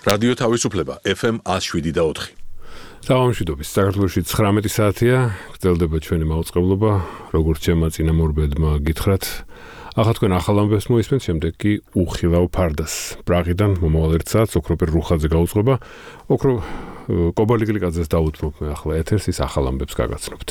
რადიო თავისუფლება FM 107.4. Სამშვიდობის საქართველოში 19 საათია, გრძელდება ჩვენი მაუწყებლობა, როგორც შემაწინა მორბედმა გითხრათ. ახლა თქვენ ახალ ამბებს მოისმენთ, შემდეგ კი უხილავ ფარდას. პრაღიდან მომავალ ერთ საათს ოქროპერ რუხაძე გაუწყობა. კობალიკლიკაძეს დაუთმობ მე ახლა ეთერს, ის ახალ ამბებს გაგაცნობთ.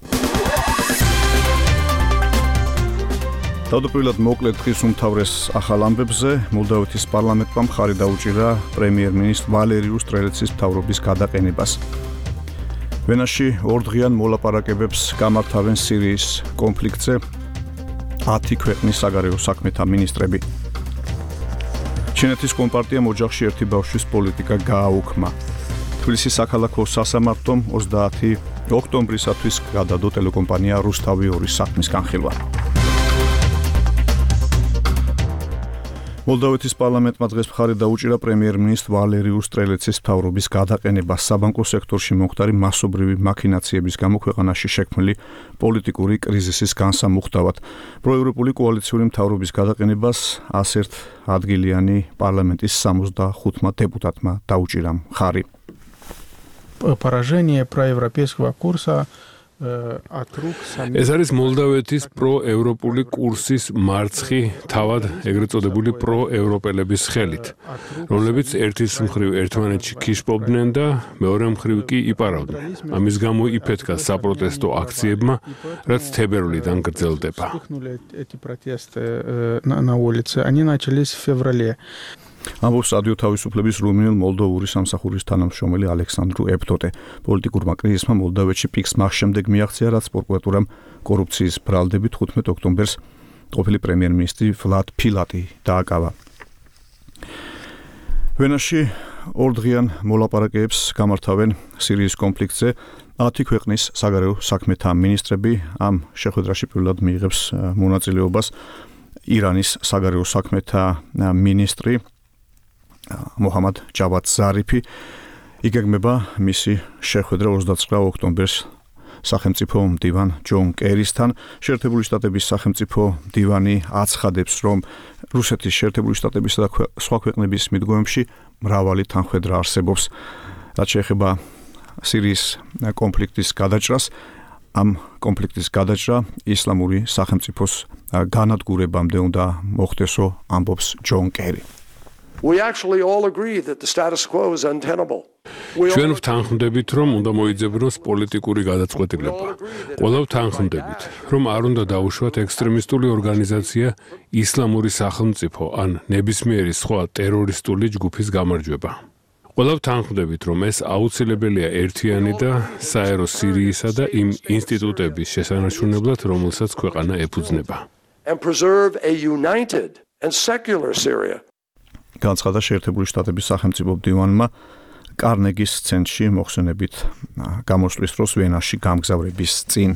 თავდაპირველად მოკლედ დღის უმთავრეს ახალ ამბებზე მოლდოვეთის პარლამენტმა მხარი დაუჭირა პრემიერ-მინისტრ ვალერიუს ტრელეცის მთავრობის გადაყენებას. ვენაში ორდღიან მოლაპარაკებებს გამართავენ სირიის კონფლიქტზე 10 ქვეყნის საგარეო საქმეთა მინისტრები. ჩინეთის კომპარტიამ ოჯახში ერთი ბავშვის პოლიტიკა გააუქმა. თბილისის საქალაქო სასამართლომ 30 ოქტომბრისათვის გადადო ტელეკომპანია რუსთავი 2-ის საქმის განხილვა. მოლდოვეთის პარლამენტმა დღეს მხარი დაუჭირა პრემიერ-მინისტრ ვალერიუს ტრელეცის მთავრობის გადაყენებას საბანკო სექტორში მომხდარი მასობრივი მაქინაციების გამო ქვეყანაში შექმნილი პოლიტიკური კრიზისის განსამუხტავად. პროევროპული კოალიციური მთავრობის გადაყენებას 101 ადგილიანი პარლამენტის 65 დეპუტატმა დაუჭირა მხარი. Поражение проевропейского курса ეს არის მოლდოვეთის პროევროპული კურსის მარცხი თავად ეგრეთ წოდებული პროევროპელების ხელით, რომლებიც ერთის მხრივ ერთმანეთში ქიშპობდნენ და მეორე მხრივ კი იპარავდნენ. ამის გამო იფეთქა საპროტესტო აქციებმა, რაც თებერვლიდან გრძელდება. ამბობს რადიო თავისუფლების რუმინელ მოლდოვური სამსახურის თანამშრომელი ალექსანდრუ ეფტოტე. პოლიტიკურმა კრიზისმა მოლდოვეთში პიკს მას შემდეგ მიაღწია, რაც პროკურატურამ კორუფციის ბრალდებით 15 ოქტომბერს ყოფილი პრემიერ-მინისტრი ვლად ფილატი დააკავა. ვენაში ორდღიან მოლაპარაკებებს გამართავენ სირიის კონფლიქტზე 10 ქვეყნის საგარეო საქმეთა მინისტრები. ამ შეხვედრაში პირველად მიიღებს მონაწილეობას ირანის საგარეო საქმეთა მინისტრი მოჰამად ჯავად ზარიფი. იგეგმება მისი შეხვედრა 29 ოქტომბერს სახელმწიფო მდივან ჯონ კერისთან. შეერთებული შტატების სახელმწიფო მდივანი აცხადებს, რომ რუსეთის, შეერთებული შტატებისა და სხვა ქვეყნების მიდგომებში მრავალი თანხმედრა არსებობს. რაც შეეხება სირიის კონფლიქტის გადაჭრას, ამ კონფლიქტის გადაჭრა ისლამური სახელმწიფოს განადგურებამდე უნდა მოხდესო, ამბობს ჯონ კერი. We actually all agree that the status quo is untenable. ჩვენ ვთანხმდებით, რომ უნდა მოიძებნოს პოლიტიკური გადაწყვეტილება. ყველა ვთანხმდებით, რომ არ უნდა დაუშვათ ექსტრემისტული ორგანიზაცია ისლამური სახელმწიფო ან ნებისმიერი სხვა ტერორისტული ჯგუფის გამარჯვება. ყველა ვთანხმდებით, რომ ეს აუცილებელია ერთიანი და საერო სირიისა და იმ ინსტიტუტების შესანარჩუნებლად, რომელსაც ქვეყანა ეფუძნება. And preserve a united and secular Syria. განცხადა შეერთებული შტატების სახელმწიფო მდივანმა კარნეგის ცენტრში მოხსენებით გამოსვლის დროს ვენაში გამგზავრების წინ.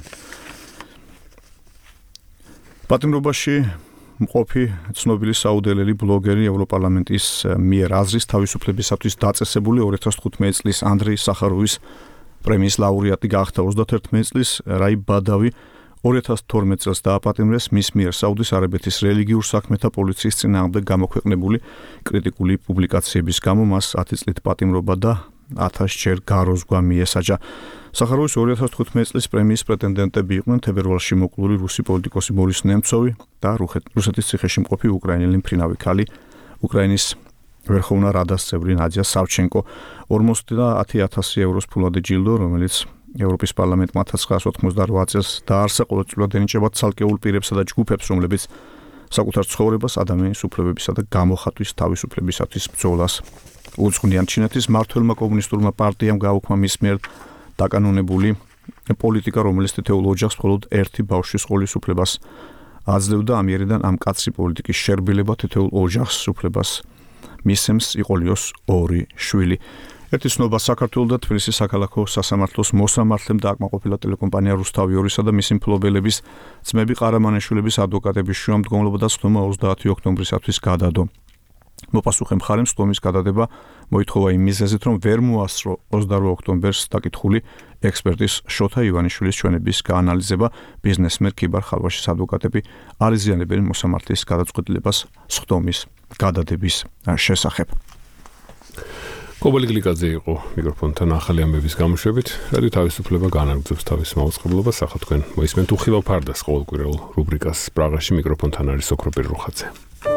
პატიმრობაში მყოფი ცნობილი საუდელელი ბლოგერი ევროპარლამენტის მიერ აზრის თავისუფლებისათვის დაწესებული 2015 წლის ანდრეი სახაროვის პრემიის ლაურეატი გახდა. 31 წლის რაი ბადავი 2012 წელს დააპატიმრეს მის მიერ საუდის არაბეთის რელიგიურ საქმეთა პოლიციის წინააღმდეგ გამოქვეყნებული კრიტიკული პუბლიკაციების გამო მას 10 წლით პატიმრობა და 1000 ჯერ გაროზღვა მიესაჯა. სახაროვის 2015 წლის პრემიის პრეტენდენტები იყვნენ თებერვალში მოკლული რუსი პოლიტიკოსი ბორის ნემცოვი და რუსეთის ციხეში მყოფი უკრაინელი მფრინავი ქალი, უკრაინის ვერხოვნა რადას წევრი ნადია სავჩენკო. 50,000 ევროს ფულადი ჯილდო, რომელიც ევროპის პარლამენტმა 1988 წელს დაარსა, ყოველწლიურად ენიჭება ცალკეულ პირებსა და ჯგუფებს, რომლებიც საკუთარ ცხოვრებას, ადამიანის უფლებებისა და გამოხატვის თავისუფლებისათვის ბრძოლას უძღვნიან. ჩინეთის მმართველმა კომუნისტურმა პარტიამ გააუქმა მის მიერ დაკანონებული პოლიტიკა, რომელიც თითოეულ ოჯახს მხოლოდ ერთი ბავშვის ყოლის უფლებას აძლევდა. ამიერიდან ამ კაცრი პოლიტიკის შერბილება თითოეულ ოჯახს უფლებას მისცემს იყოლიოს 2 შვილი. ერთი ცნობა საქართველოს და თბილისის საქალაქო სასამართლოს მოსამართლემ დააკმაყოფილა ტელეკომპანია რუსთავი 2-ისა და მისი მფლობელების ძმები ყარამანიშვილების ადვოკატების შუამდგომლობა და სხდომა 30 ოქტომბრისათვის გადადო. მოპასუხე მხარემ სხდომის გადადება მოითხოვა იმ მიზეზით, რომ ვერ მოასწრო 28 ოქტომბერს დაკითხული ექსპერტის შოთა ივანიშვილის ჩვენების გაანალიზება. ბიზნესმენ ქიბარ ხალვაშის ადვოკატები არ იზიანებენ მოსამართლის გადაწყვეტილებას სხდომის გადადების შესახებ. კობალი გლიკაძე იყო მიკროფონთან ახალი ამბების გამოშვებით. რადიო თავისუფლება განაგრძობს თავის მაუწყებლობას, ახლა თქვენ მოისმენთ უხილავ ფარდას ყოველკვირეულ რუბრიკას. პრაღაში მიკროფონთან არის ოქროპირ რუხაძე.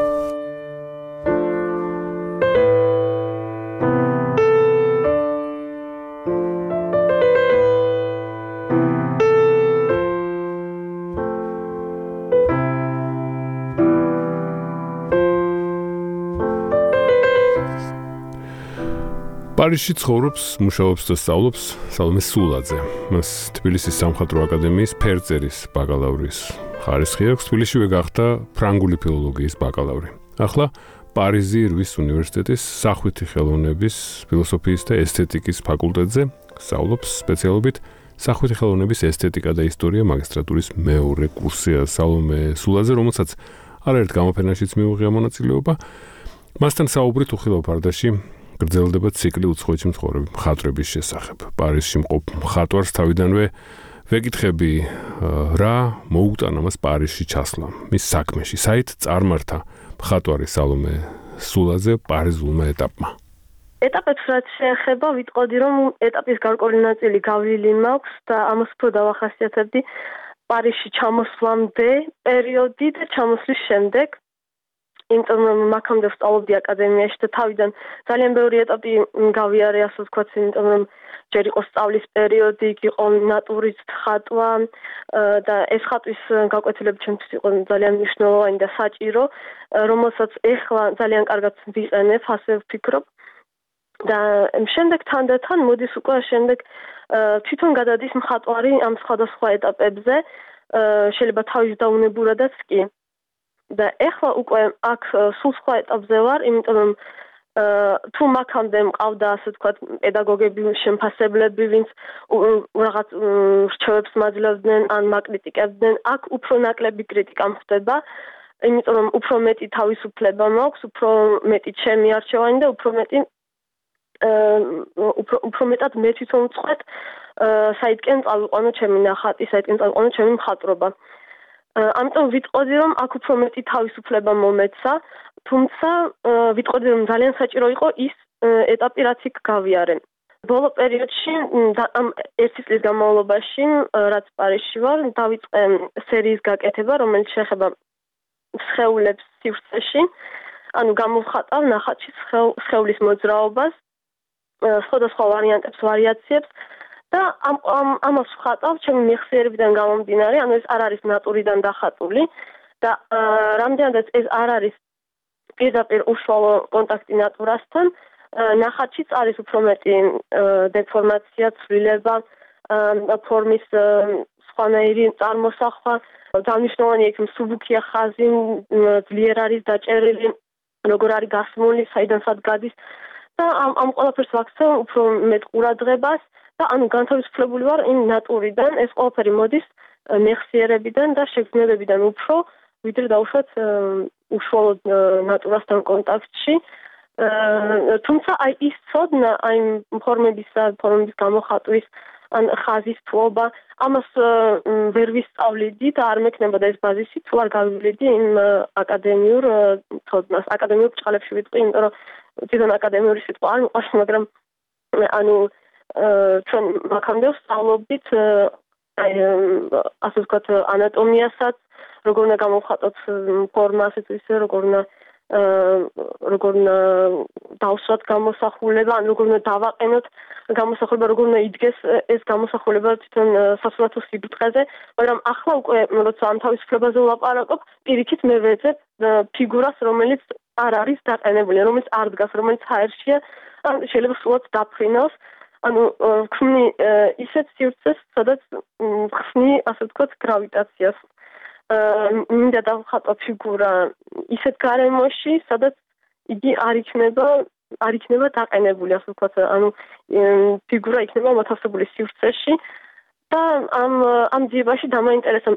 პარიზში ცხოვრობს, მუშაობს და სწავლობს სალომე სულაძე. მას თბილისის სამხატვრო აკადემიის ფერწერის ბაკალავრის ხარისხი აქვს. თბილისშივე გახდა ფრანგული ფილოლოგიის ბაკალავრი. ახლა პარიზი რვის უნივერსიტეტის სახვითი ხელოვნების, ფილოსოფიის და ესთეტიკის ფაკულტეტზე სწავლობს სპეციალობით სახვითი ხელოვნების ესთეტიკა და ისტორია მაგისტრატურის მეორე კურსია სალომე სულაძე, რომელსაც არაერთ გამოფენაშიც მიუღია მონაწილეობა. მასთან საუბრით უხილავ ფარდაში გრძელდება ციკლი უცხოეთში მცხოვრები მხატვრების შესახებ. პარიზში მყოფ მხატვარს თავიდანვე ვეკითხები, რა მოუტანა მას პარიზში ჩასვლა, მის საქმეში, საით წარმართა მხატვარი სალომე სულაძე პარიზულმა ეტაპმა. ეტაპებს რაც შეეხება, ვიტყოდი, რომ ეტაპის გარკვეული ნაწილი გავლილი მაქვს და ამას უფრო დავახასიათებდი პარიზში ჩამოსვლამდე პერიოდი და ჩამოსვლის შემდეგ. იმიტომ რომ მაქამდე ვსწავლობდი აკადემიაში და თავიდან ძალიან ბევრი ეტაპი გავიარე, ასე ვთქვათ, იმიტომ რომ ჯერ იყო სწავლის პერიოდი, იყო ნატურის ხატვა და ეს ხატვის გაკვეთილები ჩემთვის იყო ძალიან მნიშვნელოვანი და საჭირო, რომელსაც ეხლა ძალიან კარგად ვიყენებ, ასე ვფიქრობ. და შემდეგ თანდათან მოდის უკვე შემდეგ თვითონ გადადის მხატვარი ამ სხვადასხვა ეტაპებზე, შეიძლება თავის დაუნებურადაც კი. და ეხლა უკვე აქ სულ სხვა ეტაპზე ვარ, იმიტომ რომ თუ მაქამდე მყავდა, ასე ვთქვათ, პედაგოგები, შემფასებლები, ვინც რაღაც რჩევებს მაძლევდნენ ან მაკრიტიკებდნენ, აქ უფრო ნაკლები კრიტიკა მხდება, იმიტომ რომ უფრო მეტი თავისუფლება მაქვს, უფრო მეტი ჩემი არჩევანი და უფრო მეტად მე თვითონ ვწყვეტ, საითკენ წავიყვანო ჩემი ნახატი, საითკენ წავიყვანო ჩემი მხატვრობა. ამიტომ ვიტყოდი, რომ აქ უფრო მეტი თავისუფლება მომეცა, თუმცა ვიტყოდი, რომ ძალიან საჭირო იყო ის ეტაპი, რაც იქ გავიარე. ბოლო პერიოდში და ამ ერთი წლის განმავლობაში, რაც პარიზში ვარ, დავიწყე სერიის გაკეთება, რომელიც შეეხება სხეულებს სივრცეში, ანუ გამოვხატავ ნახატში სხეულის მოძრაობას, სხვადასხვა ვარიანტებს, ვარიაციებს და ამას ვხატავ ჩემი მეხსიერებიდან გამომდინარე, ანუ ეს არ არის ნატურიდან დახატული და რამდენადაც ეს არ არის პირდაპირ უშუალო კონტაქტი ნატურასთან, ნახატშიც არის უფრო მეტი დეფორმაცია, ცვლილება, ფორმის სხვანაირი წარმოსახვა, დანიშნულოვანი იქ მსუბუქია ხაზი, ძლიერ არის დაჭერილი, როგორ არის გასმული, საიდანაც გადის და ამ ყველაფერს ვაქცევ უფრო მეტ ყურადღებას და ანუ განთავისუფლებული ვარ იმ ნატურიდან, ეს ყველაფერი მოდის მეხსიერებიდან და შეგრძნებებიდან უფრო, ვიდრე დავუშვათ უშუალო ნატურასთან კონტაქტში. თუმცა აი ის ცოდნა, აი ფორმების გამოხატვის ან ხაზის ფლობა, ამას ვერ ვისწავლიდი და არ მექნებოდა ეს ბაზისი, თუ არ გავივლიდი იმ აკადემიურ ცოდნას. აკადემიურ ბრჭყალებში ვიტყვი, იმიტომ რომ თვითონ აკადემიური სიტყვა არ მიყვარს, მაგრამ ანუ ჩვენ მაქამდე ვსწავლობდით ასე ვთქვათ ანატომიასაც, როგორ უნდა გამოვხატოთ ფორმა, ასეთ ისე როგორ უნდა დავსვათ გამოსახულება, ან როგორ უნდა დავაყენოთ გამოსახულება, როგორ უნდა იდგეს ეს გამოსახულება თვითონ სასურათო სიბრტყეზე, მაგრამ ახლა უკვე როცა ამ თავისუფლებაზე ვლაპარაკობ, პირიქით მე ვეძებ ფიგურას, რომელიც არ არის დაყენებული, რომელიც არ დგას, რომელიც ჰაერშია, ან შეიძლება სულაც დაფრინავს. ანუ ხსნი ისეთ სივრცეს, სადაც ხსნი, ასე ვთქვათ, გრავიტაციას. მინდა დავხატო ფიგურა ისეთ გარემოში, სადაც იგი არ იქნება დაყენებული, ასე ვთქვათ, ანუ ფიგურა იქნება მოთავსებული სივრცეში და ამ ძიებაში დამაინტერესა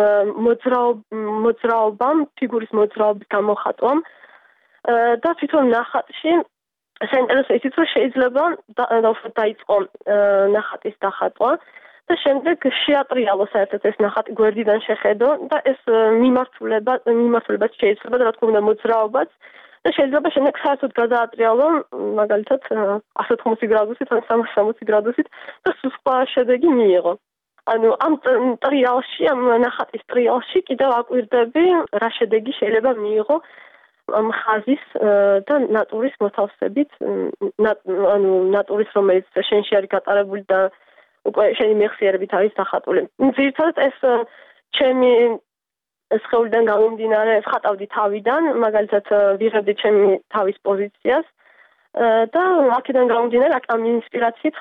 მოძრაობამ, ფიგურის მოძრაობის გამოხატვამ და თვითონ ნახატში საინტერესო ისიც, რომ შეიძლება დაიწყო ნახატის დახატვა და შემდეგ შეატრიალო საერთოდ ეს ნახატი გვერდიდან შეხედო და ეს მიმართულებაც შეიძლება და რა თქმა უნდა მოძრაობაც და შეიძლება შემდეგ საერთოდ გადაატრიალო მაგალითად 180 გრადუსით ან 360 გრადუსით და სხვა შედეგი მიიღო. ანუ ამ ტრიალში, ამ ნახატის ტრიალში კიდევ აკვირდები რა შედეგი შეიძლება მიიღო ამ ხაზის და ნატურის მოთავსებით, ანუ ნატურის რომელიც შენში არის გატარებული და უკვე შენი მეხსიერებით არის დახატული. ძირითადად ეს ჩემი სხეულიდან გამომდინარე ვხატავდი თავიდან, მაგალითად ვიღებდი ჩემი თავის პოზიციას და აქედან გამომდინარე ამ ინსპირაციით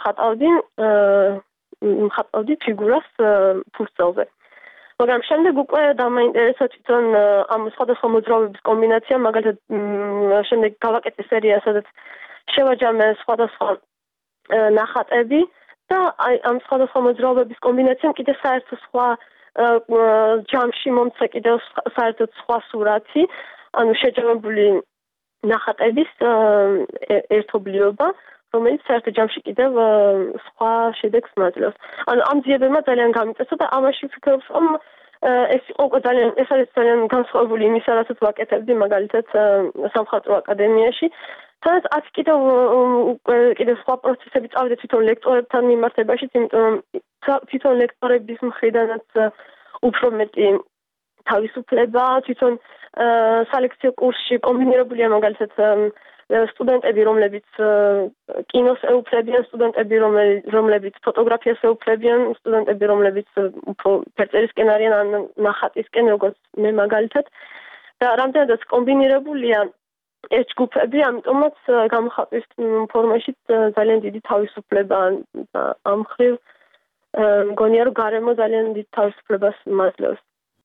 ვხატავდი ფიგურას ფურცელზე. მაგრამ შემდეგ უკვე დამაინტერესა თვითონ ამ სხვადასხვა მოძრაობების კომბინაცია, მაგალითად შემდეგ გავაკეთე სერია, სადაც შევაჯამე სხვადასხვა ნახატები და ამ სხვადასხვა მოძრაობების კომბინაციამ კიდევ საერთო სხვა ჯამში მომცა კიდევ საერთოდ სხვა სურათი, ანუ შეჯამებული ნახატების ერთობლიობა, რომელიც საერთო ჯამში კიდევ სხვა შედეგს მაძლევს. ანუ ამ ძიებებმა ძალიან გამიწესა და ამაში ვფიქრობ, რომ ეს არის ძალიან განსხვავებული იმისა, რასაც ვაკეთებდი მაგალითად სამხატვრო აკადემიაში. სადაც აქ კიდევ სხვა პროცესები წავიდა თვითონ ლექტორებთან მიმართებაშიც, იმიტომ რომ თვითონ ლექტორების მხრიდანაც უფრო მეტი თავისუფლება, თვითონ სალექციო კურსში კომბინირებულია მაგალითად სტუდენტები, რომლებიც კინოს ეუფლებიან, სტუდენტები, რომლებიც ფოტოგრაფიას ეუფლებიან, სტუდენტები, რომლებიც უფრო ფერწერისკენ არიან ან ნახატისკენ, როგორც მე მაგალითად. და რამდენადაც კომბინირებულია ეს ჯგუფები, ამიტომაც გამოხატვის ფორმაშიც ძალიან დიდი თავისუფლება ამ მხრივ მგონია, რომ გარემო ძალიან დიდ თავისუფლებას მაძლევს.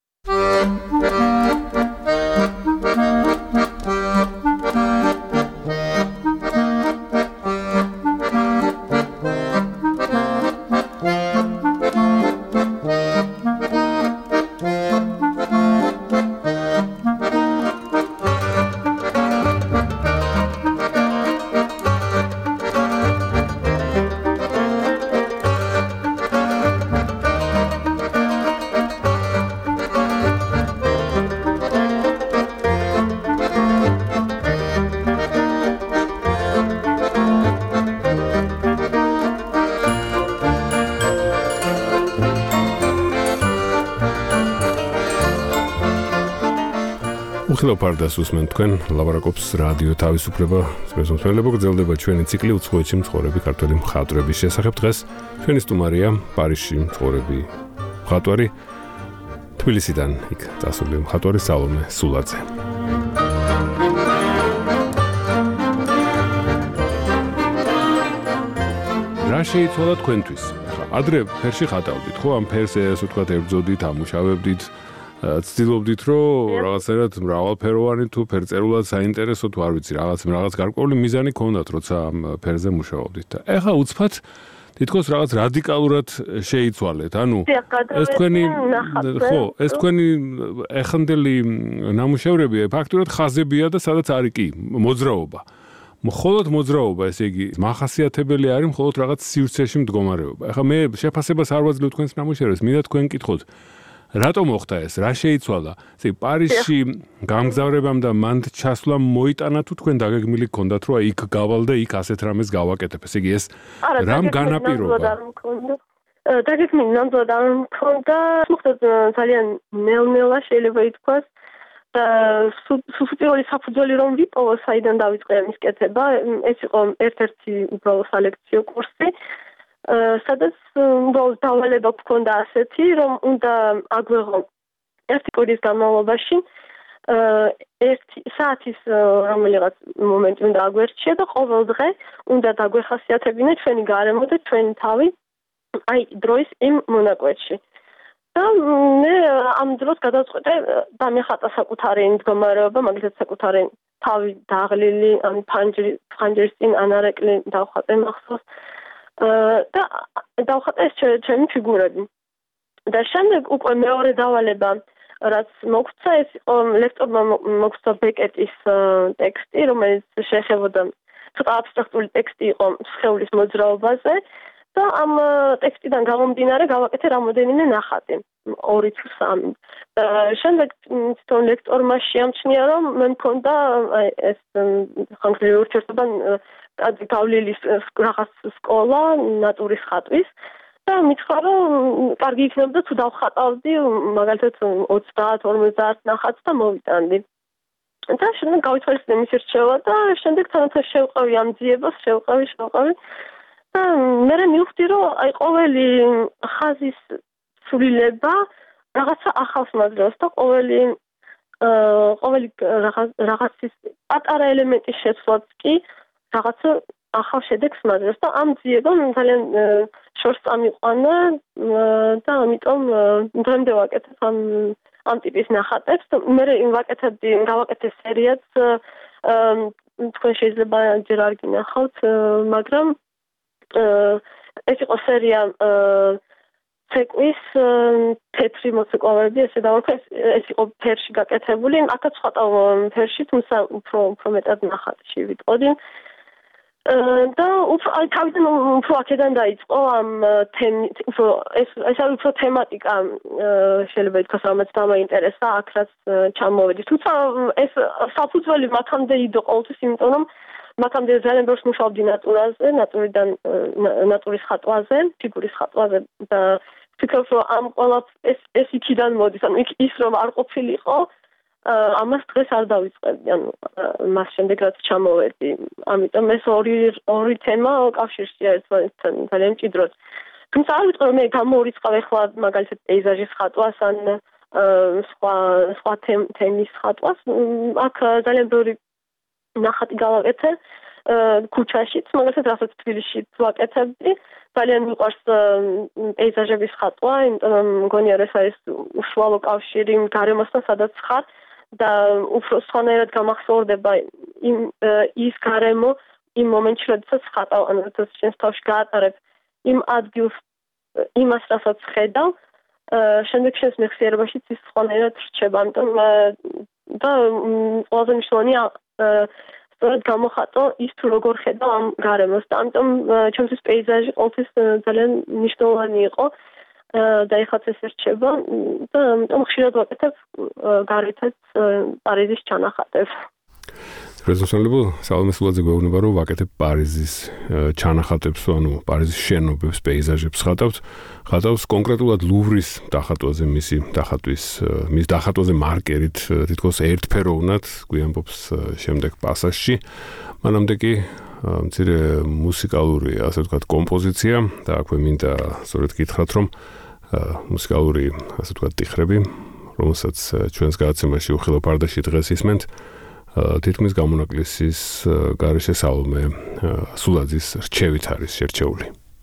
ხილოფარდას უსმენ თქვენ ლაპარაკობს რადიო თავისუფლება სპეციალისტებო გრძელდება ჩვენი ციკლი უცხოეთში მცხოვრები ქართველი მხატვრების შესახებ. დღეს ჩვენი სტუმარია პარიზში მცხოვრები მხატვარი, თბილისიდან იქ დასული მხატვარი სალომე სულაძე. რა შეიცვალა თქვენთვის? ადრე ფერში ხატავდით, ხო? ამ ფერს ასე ვთქვათ ებრძოდით, ამუშავებდით, ცდილობდით, რომ რაღაცერად მრავალფეროვანი თუ ფერწერულად საინტერესო თუ არ ვიცი, რაღაც გარკვეული მიზანი ქონდათ, როცა ამ ფერზე მუშაობდით. და ეხლა უცბად თითქოს რაღაც რადიკალურად შეიცვალეთ. ანუ ეს თქვენი ეხანდელი ნამუშევრები ფაქტურად ხაზებია და სადაც არის კი მოძრაობა. მხოლოდ მოძრაობა, ესე იგი, მახასიათებელი არის მხოლოდ რაღაც სივრცეში მდგომარეობა. ეხლა მე შეფასებას არ ვაძლევ თქვენს ნამუშევრებს, მინდა თქვენ კითხოთ. რატომ მოხდა ეს? რა შეიცვალა? ესე პარიზში გამგზავრებამ და მან ჩასვლამ მოიტანა თუ თქვენ დაგეგმილი გქონდათ, რომ იქ გავალ და იქ ასეთ რამეს გავაკეთებ? ესე იგი ეს რამ განაპირობა? დაგეგმილი ნამდვილად არ მქონდა. მოხდა ძალიან ნელ-ნელა შეიძლება ითქვას. და სუპერული საფუძველი რომ ვიპოვო, საიდან დავიწყე ამის კეთება, ეს იყო ერთ-ერთი უბრალო სალექციო კურსი. სადაც უბრალოდ დავალება გქონდა ასეთი, რომ უნდა აგვეღო ერთი კვირის განმავლობაში ერთი საათის რომელიღაც მომენტი უნდა აგვერჩია და ყოველ დღე უნდა დაგვეხასიათებინა ჩვენი გარემო და ჩვენი თავი აი დროის იმ მონაკვეთში. და მე ამ დროს გადავწყვეტე დამეხატა საკუთარი მდგომარეობა, მაგალითად საკუთარი თავი დაღლილი, ან ფანჯრის წინ ანარეკლი დავხატე მახსოვს. და დავხატე ეს ჩემი ფიგურები. და შემდეგ უკვე მეორე დავალება, რაც მოგვცა, ეს იყო ლექტორმა მოგვცა ბეკეტის ტექსტი, რომელიც შეეხებოდა ცოტა აბსტრაქტული ტექსტი იყო სხეულის მოძრაობაზე და ამ ტექსტიდან გამომდინარე გავაკეთე რამოდენიმე ნახატი 2 თუ 3. შემდეგ თვითონ ლექტორმა შეამჩნია რომ მე მქონდა ეს ხანგრძლივი ურთიერთობა გავლილი რაღაც სკოლა ნატურის ხატვის და მითხრა რომ კარგი იქნებოდა თუ დავხატავდი მაგალითად 30-50 ნახატს და მოვიტანდი. და შემდეგ გავითვალისწინე მისი რჩევა და შემდეგ თანათან შევყავი ამ ძიებას, შევყავი და მე მივხვდი რომ აი ყოველი ხაზის ცვლილება რაღაცა ახალს მაძლევს და ყოველი რაღაცის პატარა ელემენტის შეცვლაც კი რაღაცა ახალ შედეგს მაძლევს და ამ ძიებამ ძალიან შორს წამიყვანა და ამიტომ დღემდე ვაკეთებ ამ ტიპის ნახატებს და მე გავაკეთე სერიაც თქვენ შეიძლება ჯერ არ გინახავთ მაგრამ ეს იყო სერია ცეკვის თეთრი მოცეკვავები ესე დავარქვა ეს იყო ფერში გაკეთებული აქაც ხატავ ფერში თუმცა უფრო მეტად ნახატში ვიტყოდი და თავიდან უფრო აქედან დაიწყო ამ ეს არის უფრო თემატიკა შეიძლება ითქვას რომელიც დამაინტერესა აქ რაც ჩამოვედი თუმცა ეს საფუძველი მათამდე იდო ყოველთვის იმიტომ რომ მათამდე ძალიან ბევრს მუშაობდი ნატურაზე ნატურის ხატვაზე ფიგურის ხატვაზე და ვფიქრობ რომ ამ ყველა ეს იქიდან მოდის ანუ ის რომ არ ყოფილიყო ამას დღეს არ დავიწყებდი ანუ მას შემდეგ რაც ჩამოვედი ამიტომ ეს ორი თემა კავშირშია ერთმანეთთან ძალიან მჭიდროდ თუმცა არ ვიტყვი რომ მე გამოვიწყავ ახლა მაგალითად პეიზაჟის ხატვას ან სხვა თემის ხატვას აქ ძალიან ბევრი ნახატი გავაკეთე ქუჩაშიც მაგალითად რასაც თბილისში ვაკეთებდი ძალიან მიყვარს პეიზაჟების ხატვა იმიტომ რომ მგონია რომ ეს არის უშუალო კავშირი გარემოსთან სადაც ხარ და უფრო სხვანაირად გამახსოვრდება ის გარემო იმ მომენტში როდესაც ხატავ ანუ როდესაც შენს თავში გაატარებ იმ ადგილს იმას რასაც ხედავ შემდეგ შენს მეხსიერებაშიც ის სხვანაირად რჩება ამიტომ და ყველაზე მნიშვნელოვანია სწორედ გამოხატო ის თუ როგორ ხედავ ამ გარემოს და ამიტომ ჩემთვის პეიზაჟი ყოველთვის ძალიან მნიშვნელოვანი იყო და ეხლაც ეს რჩება და ამიტომ ხშირად ვაკეთებ გარეთაც პარიზის ჩანახატებს. პრეზიდენტებო სალომე სულაძე გვეუბნება რომ ვაკეთებ პარიზის ჩანახატებს ანუ პარიზის შენობებს პეიზაჟებს ხატავს კონკრეტულად ლუვრის დახატვაზე მის დახატვაზე მარკერით თითქოს ერთფეროვნად გვიამბობს შემდეგ პასაჟში მანამდე კი მცირე მუსიკალური ასე ვთქვათ კომპოზიცია და აქვე მინდა სწორედ გითხრათ რომ მუსიკალური ასე ვთქვათ ტიხრები რომელსაც ჩვენს გადაცემაში უხილო ფარდაში დღეს ისმენთ თითქმის გამონაკლისის გარეშე სალომე სულაძის რჩევით არის შერჩეული.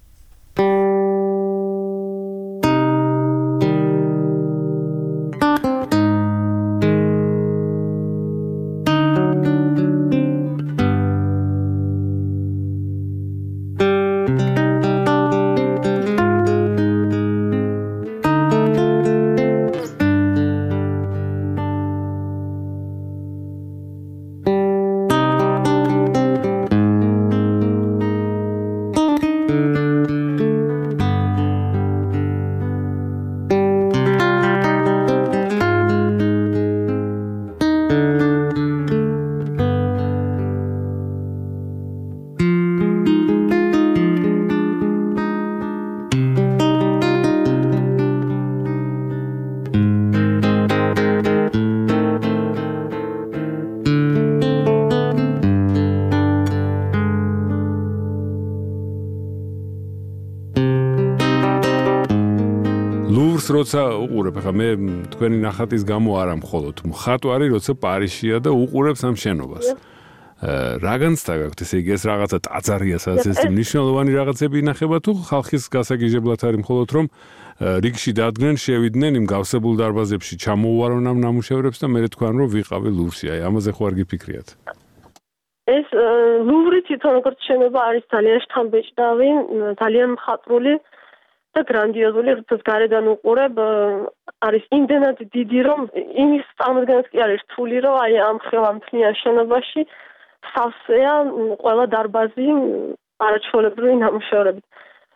როცა უყურებ ახლა მე თქვენი ნახატის გამო არა მხოლოდ მხატვარი როცა პარიზშია და უყურებს ამ შენობას რა განცდა გაქვთ ესე იგი ეს რაღაცა ტაძარია სადაც ეს მნიშვნელოვანი რაღაცები ინახება თუ ხალხის გასაგიჟებლად არის მხოლოდ რომ რიგში დადგნენ შევიდნენ იმ გავსებულ დარბაზებში ჩამოუვარონ ამ ნამუშევრებს და მერე თქვენ რომ ვიყავი ლუვრში აი ამაზე ხო არ გიფიქრიათ ეს ლუვრი თვითონ როგორც შენობა არის ძალიან შთამბეჭდავი ძალიან მხატვრული და გრანდიოზული, როდესაც გარედან უყურებ, არის იმდენად დიდი, რომ იმის წარმოდგენაც კი არის რთული, რომ აი ამ ხელამთნიან შენობაში სავსეა ყველა დარბაზი არაჩვეულებრივი ნამუშევრებით.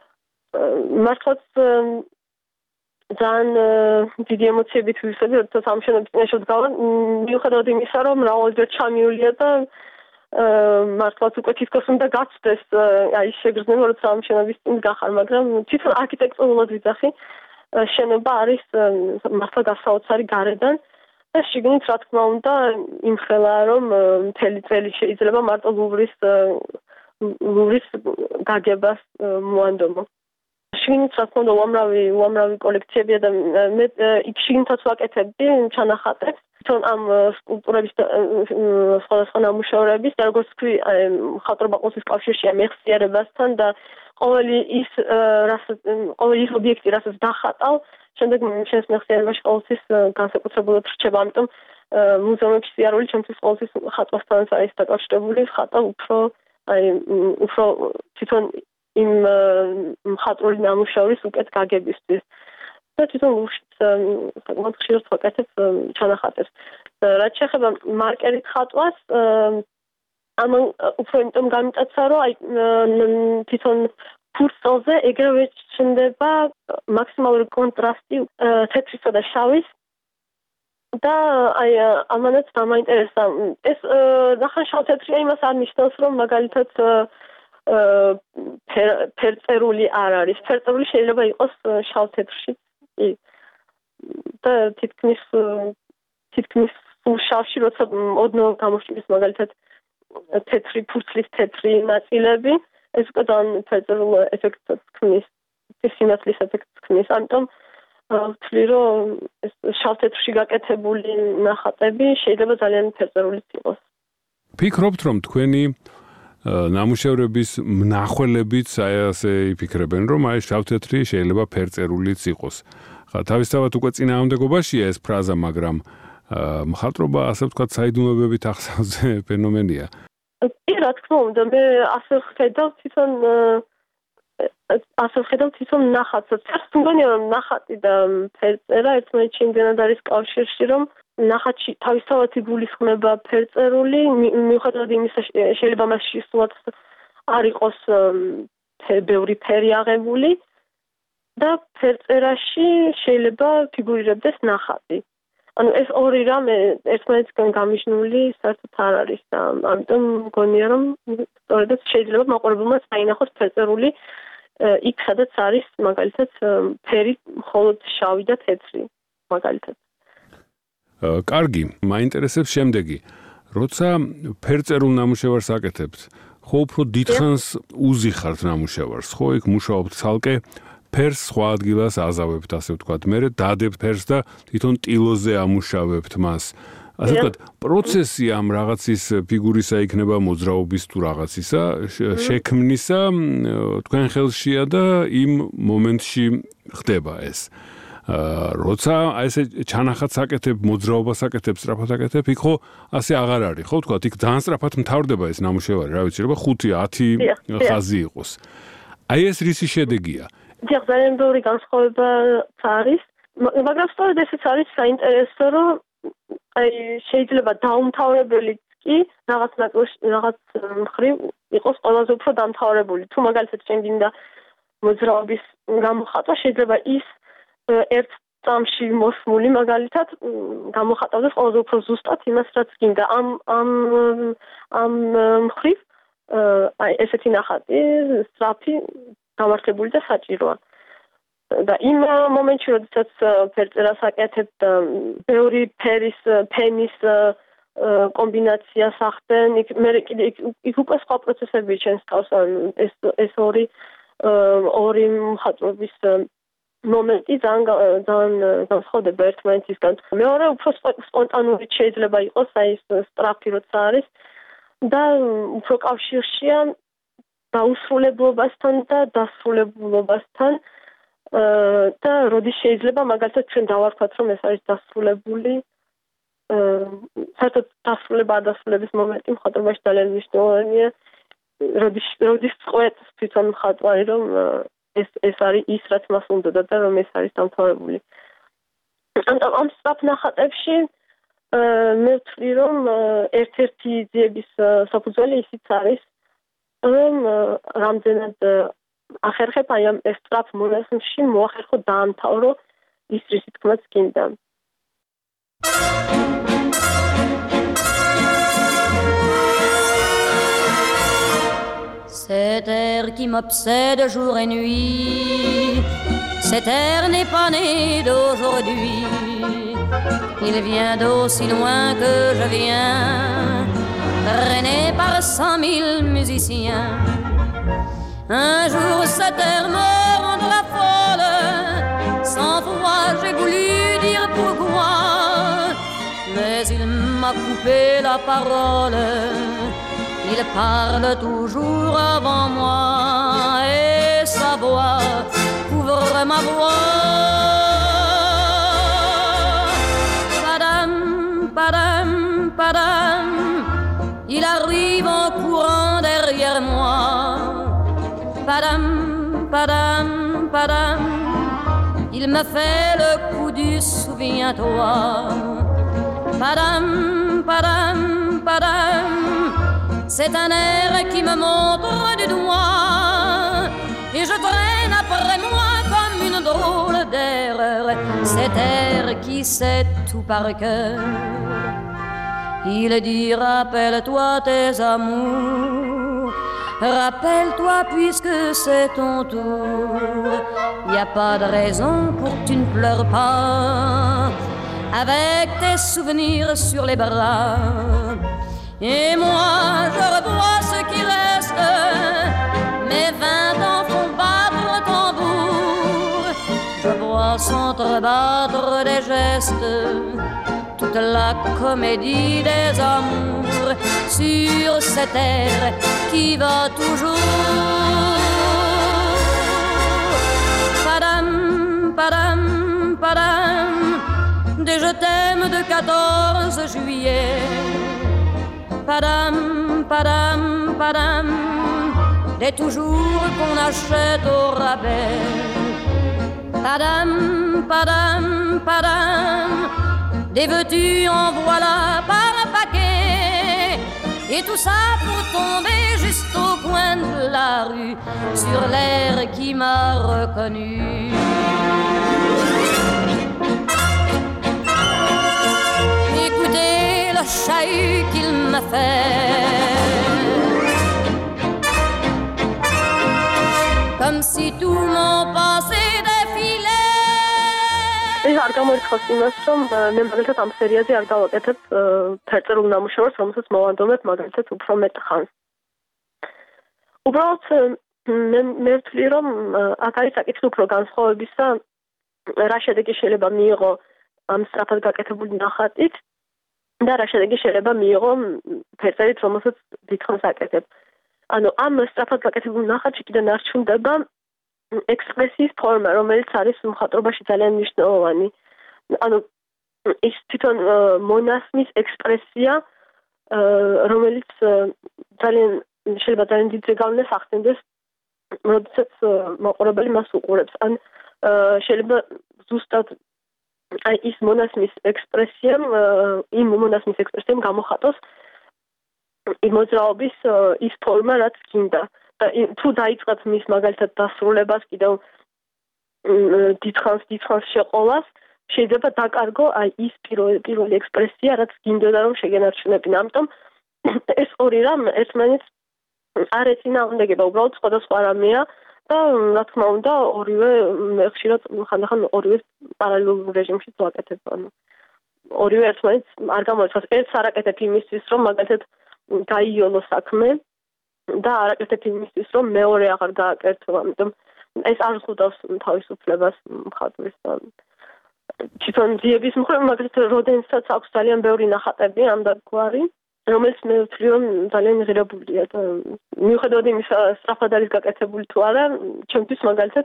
მართლაც ძალიან დიდი ემოციებით ვივსები, როდესაც ამ შენობის წინაშე ვდგავ, მიუხედავად იმისა, რომ მრავალჯერ ჩამივლია და მართლაც უკვე თითქოს უნდა გაცდეს აი შეგრძნება, როცა ამ შენობის წინ გახარ, მაგრამ თვითონ არქიტექტურულად ვიძახი, შენობა არის მართლა გასაოცარი გარედან და შიგნით რა თქმა უნდა იმხელა, რომ მთელი წელი შეიძლება მარტო ლუვრის გაგებას მოანდომო. შიგნით რა თქმა უნდა უამრავი კოლექციებია და მე იქ შიგნითაც ვაკეთებდი ჩანახატებს თვითონ ამ სკულპტურების და სხვადასხვა ნამუშევრების და როგორც ვთქვი მხატვრობა ყოველთვის კავშირშია მეხსიერებასთან და ყოველი ის ობიექტი რასაც დახატავ შემდეგ შენს მეხსიერებაში ყოველთვის განსაკუთრებულად რჩება ამიტომ მუზეუმებში სიარული ჩემთვის ყოველთვის ხატვასთან არის დაკავშირებული ხატა უფრო თვითონ იმ მხატვრული ნამუშევრის უკეთ გაგებისთვის და თვითონ ლუვშიც საკმაოდ ხშირად ვაკეთებ ჩანახატებს. რაც შეეხება მარკერით ხატვას, ამან უფრო იმიტომ გამიტაცა, რომ თვითონ ფურცელზე ეგრევე ჩნდება მაქსიმალური კონტრასტი თეთრისა და შავის და აი ამანაც დამაინტერესა. ეს ნახან შავ-თეთრია იმას არ ნიშნავს, რომ მაგალითად ფერწერული არ არის. ფერწერული შეიძლება იყოს შავ-თეთრში და თითქმის შავში, როცა ოდნავ გამოჩნდეს მაგალითად თეთრი ფურცლის თეთრი ნაწილები, ეს უკვე ძალიან ფერწერულ ეფექტს ქმნის, სინათლის ეფექტს ქმნის. ამიტომ ვთვლი, რომ ეს შავ-თეთრში გაკეთებული ნახატები შეიძლება ძალიან ფერწერულიც იყოს. ფიქრობთ, რომ თქვენი ნამუშევრების მნახველებიც ასე იფიქრებენ, რომ აი შავ-თეთრი შეიძლება ფერწერულიც იყოს. ხა თავისთავად უკვე წინააღმდეგობაშია ეს ფრაზა, მაგრამ მხატვრობა ასე ვთქვათ საიდუმლოებით ახსავზე ფენომენია. კი, რა თქმა უნდა, მე ასე ვხედავ თვითონ ნახატსაც. ეს მგონია რომ ნახატი და ფერწერა ერთმანეთში იმდენად არის კავშირში, რომ ნახატში თავისთავად იგულისხმება ფერწერული, მიუხედავად იმისა, შეიძლება მასში სულად არ იყოს ბევრი ფერი აღებული და ფერწერაში შეიძლება ფიგურირებდეს ნახატი. ანუ ეს ორი რამე ერთმანეთისგან გამიჯნული საერთოდ არ არის და ამიტომ მგონია რომ სწორედაც შეიძლება მაყურებელმა საინახოს ფერწერული იქ სადაც არის მაგალითად ფერი მხოლოდ შავი და თეთრი მაგალითად. კარგი, მაინტერესებს შემდეგი. როცა ფერწერულ ნამუშევარს აკეთებთ, ხო უფრო დიდხანს უზიხართ ნამუშევარს, ხო იქ მუშაობთ ცალკე ფერს სხვა ადგილას აზავებთ, ასე ვთქვათ, მერე დადებთ ფერს და თვითონ ტილოზე ამუშავებთ მას. ასე ვთქვათ, პროცესი ამ რაღაცის ფიგურისა იქნება მოძრაობის თუ რაღაცისა, შექმნისა თქვენ ხელშია და იმ მომენტში ხდება ეს. როცა ესე ჩანახატს აკეთებ, მოძრაობას აკეთებ, სწრაფად აკეთებ, იქ ხო ასე აღარ არის, ხო ვთქვათ, იქ ძალიან სწრაფად მთავრდება ეს ნამუშევარი, რა ვიცი, 5-10 ხაზი იყოს. აი ეს რისი შედეგია? დიახ, ძალიან ბევრი განსხვავება არის, მაგრამ სწორედ ესეც არის საინტერესო, რომ აი შეიძლება დაუმთავრებელი კი რაღაც მხრივ იყოს ყველაზე უფრო დამთავრებული. თუ მაგალითად შენ გინდა მოძრაობის გამოხატვა, შეიძლება ის ერთ წამში მოსმული მაგალითად გამოხატავდეს ყველაზე უფრო ზუსტად იმას, რაც გინდა. ამ მხრივ აი ესეთი ნახატი სწრაფი გამართლებული და საჭიროა. და იმ მომენტში, როდესაც ფერწერას აკეთებ და ბევრი ფენის კომბინაციას ახდენ, იქ უკვე სხვა პროცესები ჩენს თავს, ეს ორი მხატვრობის მომენტი ძალიან განსხვავდება ერთმანეთისგან. მეორე უფრო სპონტანური შეიძლება იყოს, აი ეს სწრაფი როცა არის და უფრო კავშირშია დაუსრულებლობასთან და დასრულებულობასთან და როდის შეიძლება მაგალითად ჩვენ დავარქვათ, რომ ეს არის დასრულებული, საერთოდ დასრულება არ დასრულების მომენტი მხატვრობაში ძალიან მნიშვნელოვანია. როდის წყვეტს თვითონ მხატვარი, რომ ეს არის ის, რაც მას უნდოდა და რომ ეს არის დამთავრებული. ამ სწრაფ ნახატებში მე ვთვლი, რომ ერთ-ერთი ძიების საფუძველი ისიც არის, რომ რამდენად ახერხებ აი ამ სწრაფ მონასმში მოახერხო დაამთავრო ის რისი თქმაც გინდა. Cet air qui m'obsède jour et nuit, cet air n'est pas né d'aujourd'hui. Il vient d'aussi loin que je viens, traîné par 100 000 musiciens. Un jour cet air me rendra folle, 100 fois j'ai voulu dire pourquoi, mais il m'a coupé la parole. Il parle toujours avant moi et sa voix couvre ma voix. Padam, padam, padam, il arrive en courant derrière moi. Padam, padam, padam, il me fait le coup du souviens-toi. Padam, padam, padam, c'est un air qui me montre du doigt et je traîne après moi comme une drôle d'erreur cet air qui sait tout par cœur. Il dit rappelle-toi tes amours, rappelle-toi puisque c'est ton tour. Y a pas de raison pour que tu ne pleures pas avec tes souvenirs sur les bras. Et moi je revois ce qui reste, mes 20 ans font battre le tambour. Je vois s'entrebattre des gestes, toute la comédie des amours sur cette air qui va toujours. Padam, padam, padam, des je t'aime de 14 juillet. Padam, padam, padam, des toujours qu'on achète au rabais. Padam, padam, padam, des veux-tu en voilà par un paquet. Et tout ça pour tomber juste au coin de la rue, sur l'air qui m'a reconnu. Écoutez le chahut qu'il m'a fait, comme si tout mon passé défilait. ეს არ გამოიხსენებს იმას, რომ მე მაგალითად ამ სერიაზე არ გავაკეთებ ფერწერულ ნამუშევარს, რომელსაც მოვანდომებ მაგალითად უფრო მეტ ხანს. უბრალოდ მე ვთვლი, რომ აქ არის საკითხი უფრო განსხვავებისა, რა შედეგი შეიძლება მიიღო ამ სწრაფად გაკეთებული ნახატით და რა შედეგი შეიძლება მიიღო ფერწერით, რომელსაც დიდხანს აკეთებ. ანუ ამ სწრაფად გაკეთებულ ნახატში კიდე ნარჩუნდება ექსპრესიის ფორმა, რომელიც არის მხატვრობაში ძალიან მნიშვნელოვანი. ანუ ის თვითონ მონასმის ექსპრესია, რომელიც ძალიან შეიძლება ძალიან დიდ ზეგავლენას ახდენდეს, როდესაც მაყურებელი მას უყურებს. ან შეიძლება ზუსტად აი ის მონასმის ექსპრესიამ, იმ მონასმის ექსპრესიამ გამოხატოს იმ მოძრაობის ის ფორმა, რაც გინდა. თუ დაიწყებს მის მაგალითად დასრულებას კიდევ დიდხანს შეყოლას, შეიძლება დაკარგო აი ის პირველი ექსპრესია, რაც გინდოდა რომ შეგენარჩუნებინა. ამიტომ ეს ორი რამ ერთმანეთს არ ეწინააღმდეგება, უბრალოდ სხვადასხვა რამეა და რა თქმა უნდა ორივე ხშირად ხანდახან ორივე პარალელურ რეჟიმში ვაკეთებ. ანუ ორივე ერთმანეთს არ გამოიცხადოს. ერთს არ აკეთებ იმისთვის, რომ მაგალითად გაიოლო საქმე და არ აკეთებ იმისთვის, რომ მეორე აღარ გააკეთო. ამიტომ ეს არ ხვდავს თავისუფლებას მხატვრის. თვითონ ძიების მხრივ მაგალითად როდენსაც აქვს ძალიან ბევრი ნახატები ამდაგვარი, რომელიც მე ვთვლი, რომ ძალიან ღირებულია და მიუხედავად იმისა, სწრაფად არის გაკეთებული თუ არა, ჩემთვის მაგალითად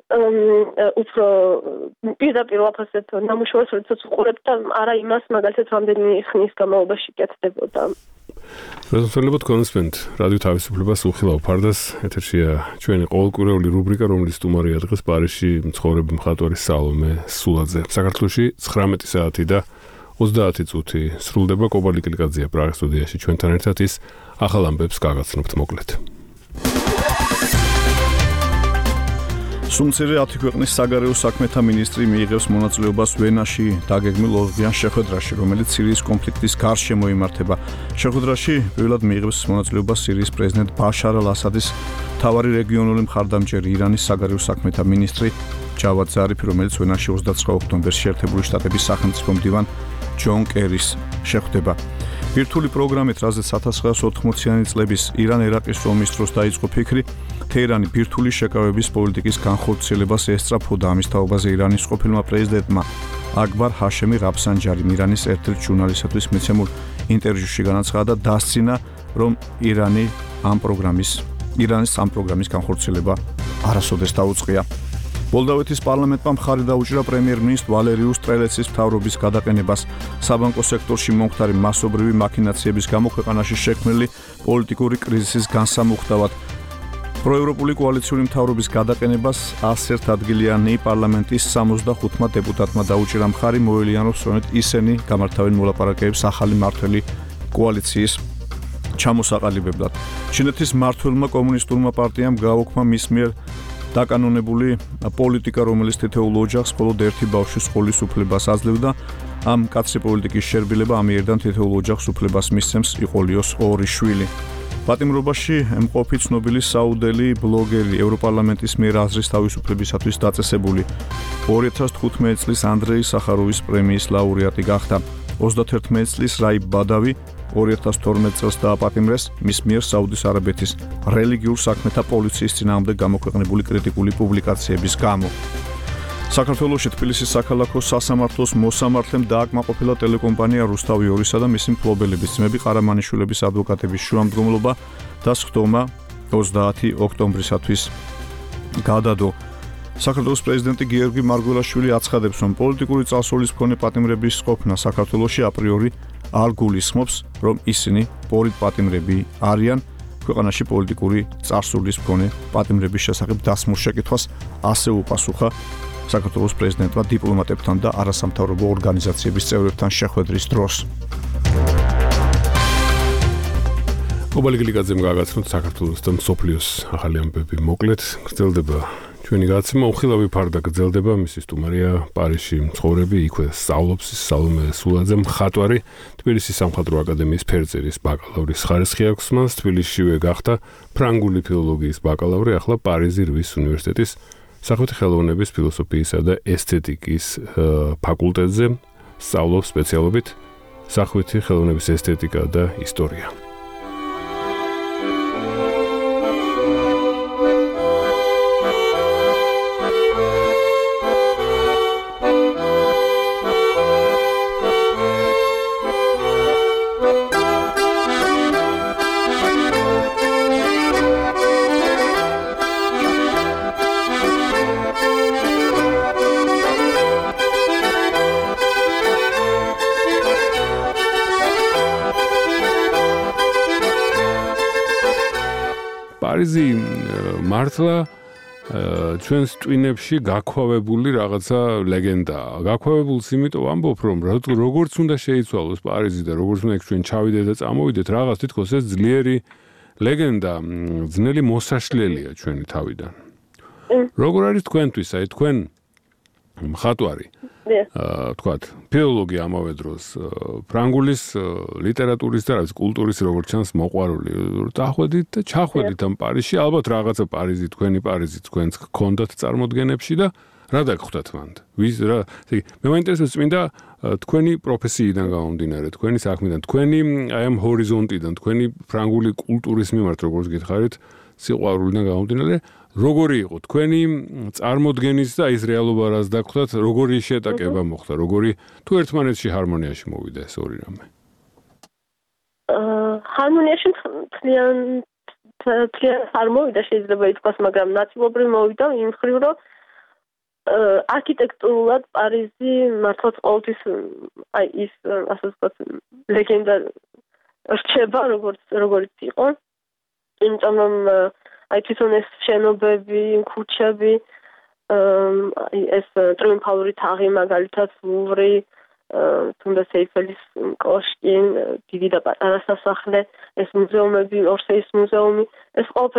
უფრო პირდაპირ ვაფასებ ნამუშევარს, როდესაც უყურებ და არა იმას მაგალითად რამდენი ხნის განმავლობაში კეთდებოდა. Რაზმსვენებოთ კონსპენთ რადიო თავისუფლებას უხილავ ფარდას ეთერშია ჩვენი ყოველკვირეული რუბრიკა, რომლის სტუმარია დღეს პარიზში მცხოვრები მხატვარი სალომე სულაძე. საქართველოში 19 საათი და 30 წუთი სრულდება. კობალი კილიკაძეა პრაღის სტუდიაში ჩვენთან ერთად, ის ახალ ამბებს გაგაცნობთ მოკლედ. სუნცირე 10 ქვეყნის საგარეო საქმეთა მინისტრი მიიღებს მონაწილეობას ვენაში დაგეგმილ ორღიან შეხვედრაში, რომელიც სირიის კონფლიქტის გარშემო იმართება. შეხვედრაში პირველად მიიღებს მონაწილეობას სირიის პრეზიდენტ ბაშარ ალ-ასადის მთავარი რეგიონული მხარდამჭერი ირანის საგარეო საქმეთა მინისტრი ჯავად ზარიფი, რომელიც ვენაში 29 ოქტომბერში შეერთებული შტატების სახელმწიფო მდივან ჯონ კერის შეხვდება. ბირთვული პროგრამით, რაზეც 1980-იანი წლების ირან-ერაყის ომის დროს დაიწყო ფიქრი, თეირანი ბირთვული შეკავების პოლიტიკის განხორციელებას ესწრაფოდა. ამის თაობაზე ირანის ყოფილმა პრეზიდენტმა აკბარ ჰაშემი რაფსანჯარიმ ირანის ერთ-ერთ ჟურნალისტისთვის მიცემულ ინტერვიუში განაცხადა და დასცინა, რომ ირანის ამ პროგრამის განხორციელება არასოდეს დაუწყია. მოლდავეთის პარლამენტმა მხარი დაუჭირა პრემიერ-მინისტრ ვალერიუს ტრელეცის მთავრობის გადაყენებას საბანკო სექტორში მომხდარი მასობრივი მაქინაციების გამო ქვეყანაში შექმნილი პოლიტიკური კრიზისის განსამუხტავად. პროევროპული კოალიციური მთავრობის გადაყენებას 101 ადგილიანი პარლამენტის 65 დეპუტატმა დაუჭირა მხარი, მოელიანოს რომ ისინი გამართავენ მოლაპარაკებებს ახალი მმართველი კოალიციის ჩამოსაყალიბებლად. ჩინეთის მმართველმა კომუნისტურმა პარტიამ გააუქმა მის მიერ დაკანონებული პოლიტიკა, რომელიც თითოეულ ოჯახს მხოლოდ ერთი ბავშვის სკოლის უფლებას აძლევდა. ამ კაცრი პოლიტიკის შერბილება ამიერიდან თითოეულ ოჯახს უფლებას მისცემს იყოლიოს 2 შვილი. პატიმრობაში მყოფი ცნობილი საუდელი ბლოგერი, ევროპარლამენტის მიერ აზრის თავისუფლებისათვის დაწესებული 2015 წლის ანდრეი სახაროვის პრემიის ლაურეატი გახდა. 31 წლის რაიბ ბადავი 2012 წელს დააპატიმრეს მის მიერ საუდის არაბეთის რელიგიურ საქმეთა პოლიციის წინააღმდეგ გამოქვეყნებული კრიტიკული პუბლიკაციების გამო. საქართველოში თბილისის საქალაქო სასამართლოს მოსამართლემ დააკმაყოფილა ტელეკომპანია რუსთავი 2-სა და მისი მფლობელების ძმები ყარამანიშვილების ადვოკატების შუამდგომლობა და სხდომა 30 ოქტომბრისათვის გადადო. საქართველოს პრეზიდენტი გიორგი მარგველაშვილი აცხადებს, რომ პოლიტიკური წასვლის მქონე პატიმრების ყოფნა საქართველოში აპრიორი არ გულისხმობს, რომ ისინი პოლიტპატიმრები არიან. ქვეყანაში პოლიტიკური წასვლის მქონე პატიმრების შესახებ დასმულ შეკითხვას ასე უპასუხა საქართველოს პრეზიდენტმა დიპლომატებთან და არასამთავრობო ორგანიზაციების წევრებთან შეხვედრის დროს. ობალი გლიკაძემ გააგაცნოთ საქართველოს და მსოფლიოს ახალი ამბები მოკლედ. გრძელდება ჩვენი გადაცემა, უხილავი ფარდა გრძელდება, მისი სტუმარია პარიზში მცხოვრები, იქვე სწავლობს სალომე სულაძე, მხატვარი, თბილისის სამხატვრო აკადემიის ფერწერის ბაკალავრის ხარისხი აქვს მას, თბილისშივე გახდა ფრანგული ფილოლოგიის ბაკალავრი, ახლა პარიზი 8 უნივერსიტეტის სახვითი ხელოვნების ფილოსოფიისა და ესთეტიკის ფაკულტეტზე სწავლობს სპეციალობით სახვითი ხელოვნების ესთეტიკა და ისტორია. პარიზი მართლა ჩვენს ტვინებში გაქვავებული რაღაცა ლეგენდაა. გაქვავებულს იმიტომ ამბობ, რომ როგორც უნდა შეიცვალოს პარიზი და როგორც უნდა ჩვენ ჩავიდეთ და წამოვიდეთ, რაღაც თითქოს ეს ძლიერი ლეგენდა, ძნელი მოსაშლელია ჩვენი თავიდან. როგორ არის თქვენთვის, აი თქვენ მხატვარი, თქვათ, ფილოლოგი ამავე დროს, ფრანგულის ლიტერატურის და რაღაც კულტურის როგორც ჩანს მოყვარული. დახვედით და ჩახვედით ამ პარიზში, ალბათ რაღაცა პარიზი, თქვენი პარიზი თქვენს გქონდათ წარმოდგენებში და რა დაგხვდათ მანდ? მე მაინტერესებს წმინდა თქვენი პროფესიიდან გამომდინარე, თქვენი საქმიდან, თქვენი აი ამ ჰორიზონტიდან, თქვენი ფრანგული კულტურის მიმართ როგორც გითხარით, სიყვარულიდან გამომდინარე, როგორი იყო თქვენი წარმოდგენის და ის რეალობა რაც დაგხვდათ, როგორი შეტაკება მოხდა, როგორი თუ ერთმანეთში ჰარმონიაში მოვიდა ეს ორი რამე? ჰარმონიაში თლიან არ მოვიდა შეიძლება ითქვას, მაგრამ ნაწილობრივ მოვიდა იმ მხრივ, რომ არქიტექტურულად პარიზი მართლაც ყოველთვის აი ის ასე ვთქვათ ლეგენდა რჩება როგორც იყო. იმიტომ რომ აი თვითონ ეს შენობები, ქუჩები, ეს ტრიუმფალური თაღი, მაგალითად ლუვრი, თუნდაც ეიფელის კოშკი, დიდი და პატარა სასახლე, ეს მუზეუმები, ორსეის მუზეუმი, ეს ყველაფერი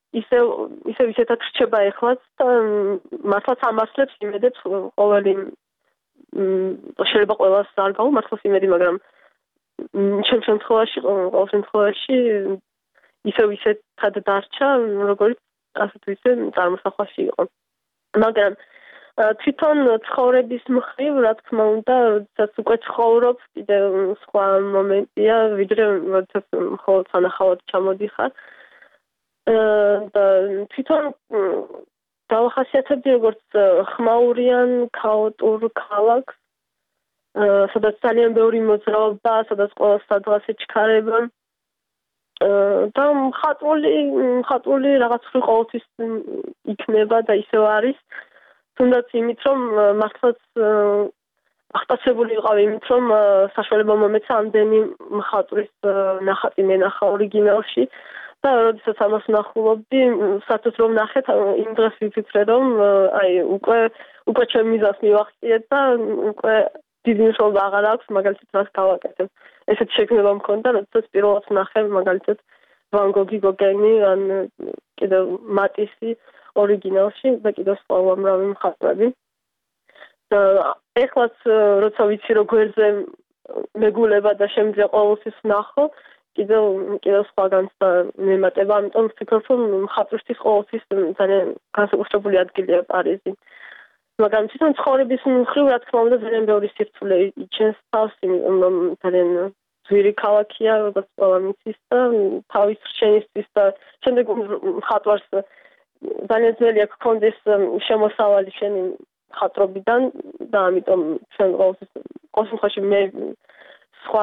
ისეთად რჩება ეხლაც და მართლაც ამართლებს იმედებს ყოველი შეიძლება ყველას არ გაუმართლოს იმედი, მაგრამ ჩემ შემთხვევაში ყოველ შემთხვევაში ისეთად დარჩა, როგორც ასე თუ ისე წარმოსახვაში იყო. მაგრამ თვითონ ცხოვრების მხრივ, რა თქმა უნდა, როდესაც უკვე ცხოვრობ, კიდევ სხვა მომენტია, ვიდრე როდესაც მხოლოდ სანახავად ჩამოდიხარ. და თვითონ დავახასიათებდი როგორც ხმაურიან, ქაოტურ ქალაქს, სადაც ძალიან ბევრი მოძრაობა, სადაც ყველა სადღაც ეჩქარება. და მხატვრული რაღაც ყოველთვის იქნება და ისევ არის. თუნდაც იმით, რომ მართლაც აღტაცებული ვიყავი იმით, რომ საშუალება მომეცა ამდენი მხატვრის ნახატი მენახა ორიგინალში და როდესაც ამას ვნახულობდი, საერთოდ რომ ნახეთ, იმ დღეს ვიფიქრე, რომ აი უკვე ჩემი მიზანს მივახციეთ და უკვე დიდი მნიშვნელობა აღარ აქვს, მაგალითად რას გავაკეთებ. ესეთი შეგნება მქონდა, როდესაც პირველად ვნახე მაგალითად ვან გოგი გოგენი, ან კიდევ მატისი ორიგინალში და კიდევ სხვა უამრავი მხატვრები. და ეხლაც როცა ვიცი რომ გვერდზე მეგულება და შემიძლია ყოველთვის ვნახო, კიდევ სხვაგანს და მემატება, ამიტომ ვფიქრობ, რომ მხატვრისთვის ყოველთვის ძალიან განსაკუთრებული ადგილია პარიზი. მაგრამ თვითონ ცხოვრების მხრივ, რა თქმა უნდა, ძალიან ბევრი სირთულე იჩენს თავს, იმიტომ რომ ძალიან ძვირი ქალაქია, როგორც ყველა მიცის და თავის რჩენისთვის და შემდეგ მხატვარს ძალიან ძნელი აქვს ქონდეს შემოსავალი შენი მხატვრობიდან და ამიტომ ჩვენ ყოველთვის შემთხვევაში მე სხვა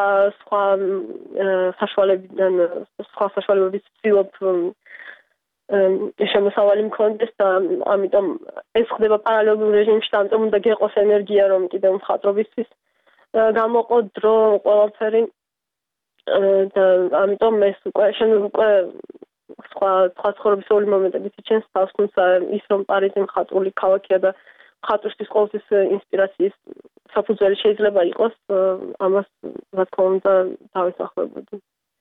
საშუალებებით ვცდილობ შემოსავალი მქონდეს და ამიტომ ეს ხდება პარალელურ რეჟიმში და ამიტომ უნდა გეყოს ენერგია რომ კიდევ მხატვრობისთვის გამოყო დრო ყველაფერი და ამიტომ ეს უკვე სხვა ცხოვრებისეული მომენტებით იჩენს თავს, თუმცა ის რომ პარიზი მხატვრული ქალაქია და მხატვრისთვის ყოველთვის ინსპირაციის საფუძველი შეიძლება იყოს, ამას რა თქმა უნდა დავესახმებოდი.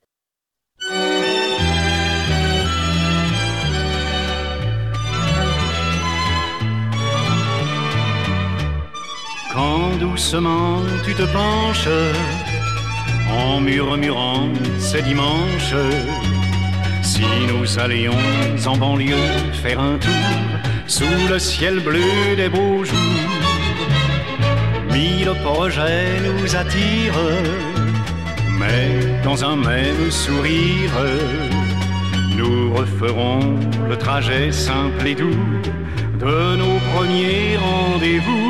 Quand doucement tu te penches en murmurant ces dimanches, si nous allions en banlieue faire un tour sous le ciel bleu des beaux jours, mille projets nous attirent, mais dans un même sourire, nous referons le trajet simple et doux de nos premiers rendez-vous.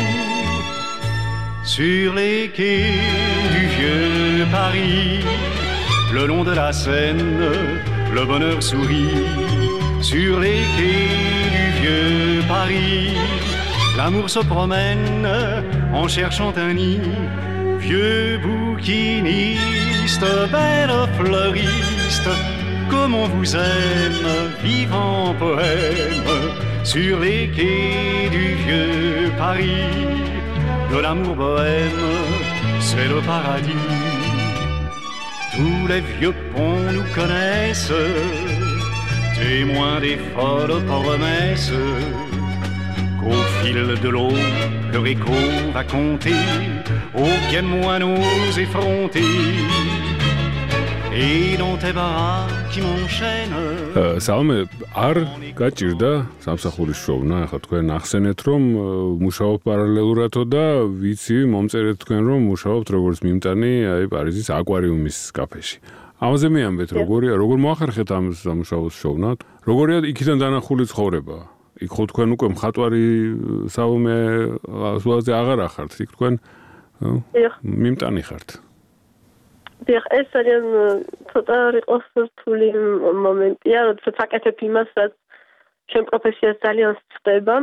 Sur les quais du vieux Paris, le long de la Seine, le bonheur sourit. Sur les quais du vieux Paris, l'amour se promène en cherchant un nid. Vieux bouquiniste, belle fleuriste, comme on vous aime, vivant poème. Sur les quais du vieux Paris, de l'amour bohème, c'est le paradis. Tous les vieux ponts nous connaissent, témoins des folles promesses, qu'au fil de l'eau, leur écho va compter aux quais moineaux effrontés. Et dans tes bras qui m'enchaînent. Salome, არ გაჭირდა სამსახურის შოვნა, ახლა თქვენ ახსენეთ, რომ მუშაობ პარალელურადო და ვიცი, მომწერეთ თქვენ, რომ მუშაობთ როგორც მიმტანი, აი პარიზის აკვარიუმის კაფეში. ამაზე მეამბეთ, როგორ მოახერხეთ ამ სამუშაოს შოვნა? როგორია იქიდან დანახული ცხოვრება? იქ ხო თქვენ უკვე მხატვარი Salome ასულაზე აღარ ახართ, იქ თქვენ მიმტანი ხართ. ეს ძალიან ცოტა რიყოს რთული მომენტია, როდესაც აკეთებ იმას, რაც ჩემ პროფესიას ძალიან სწყდება.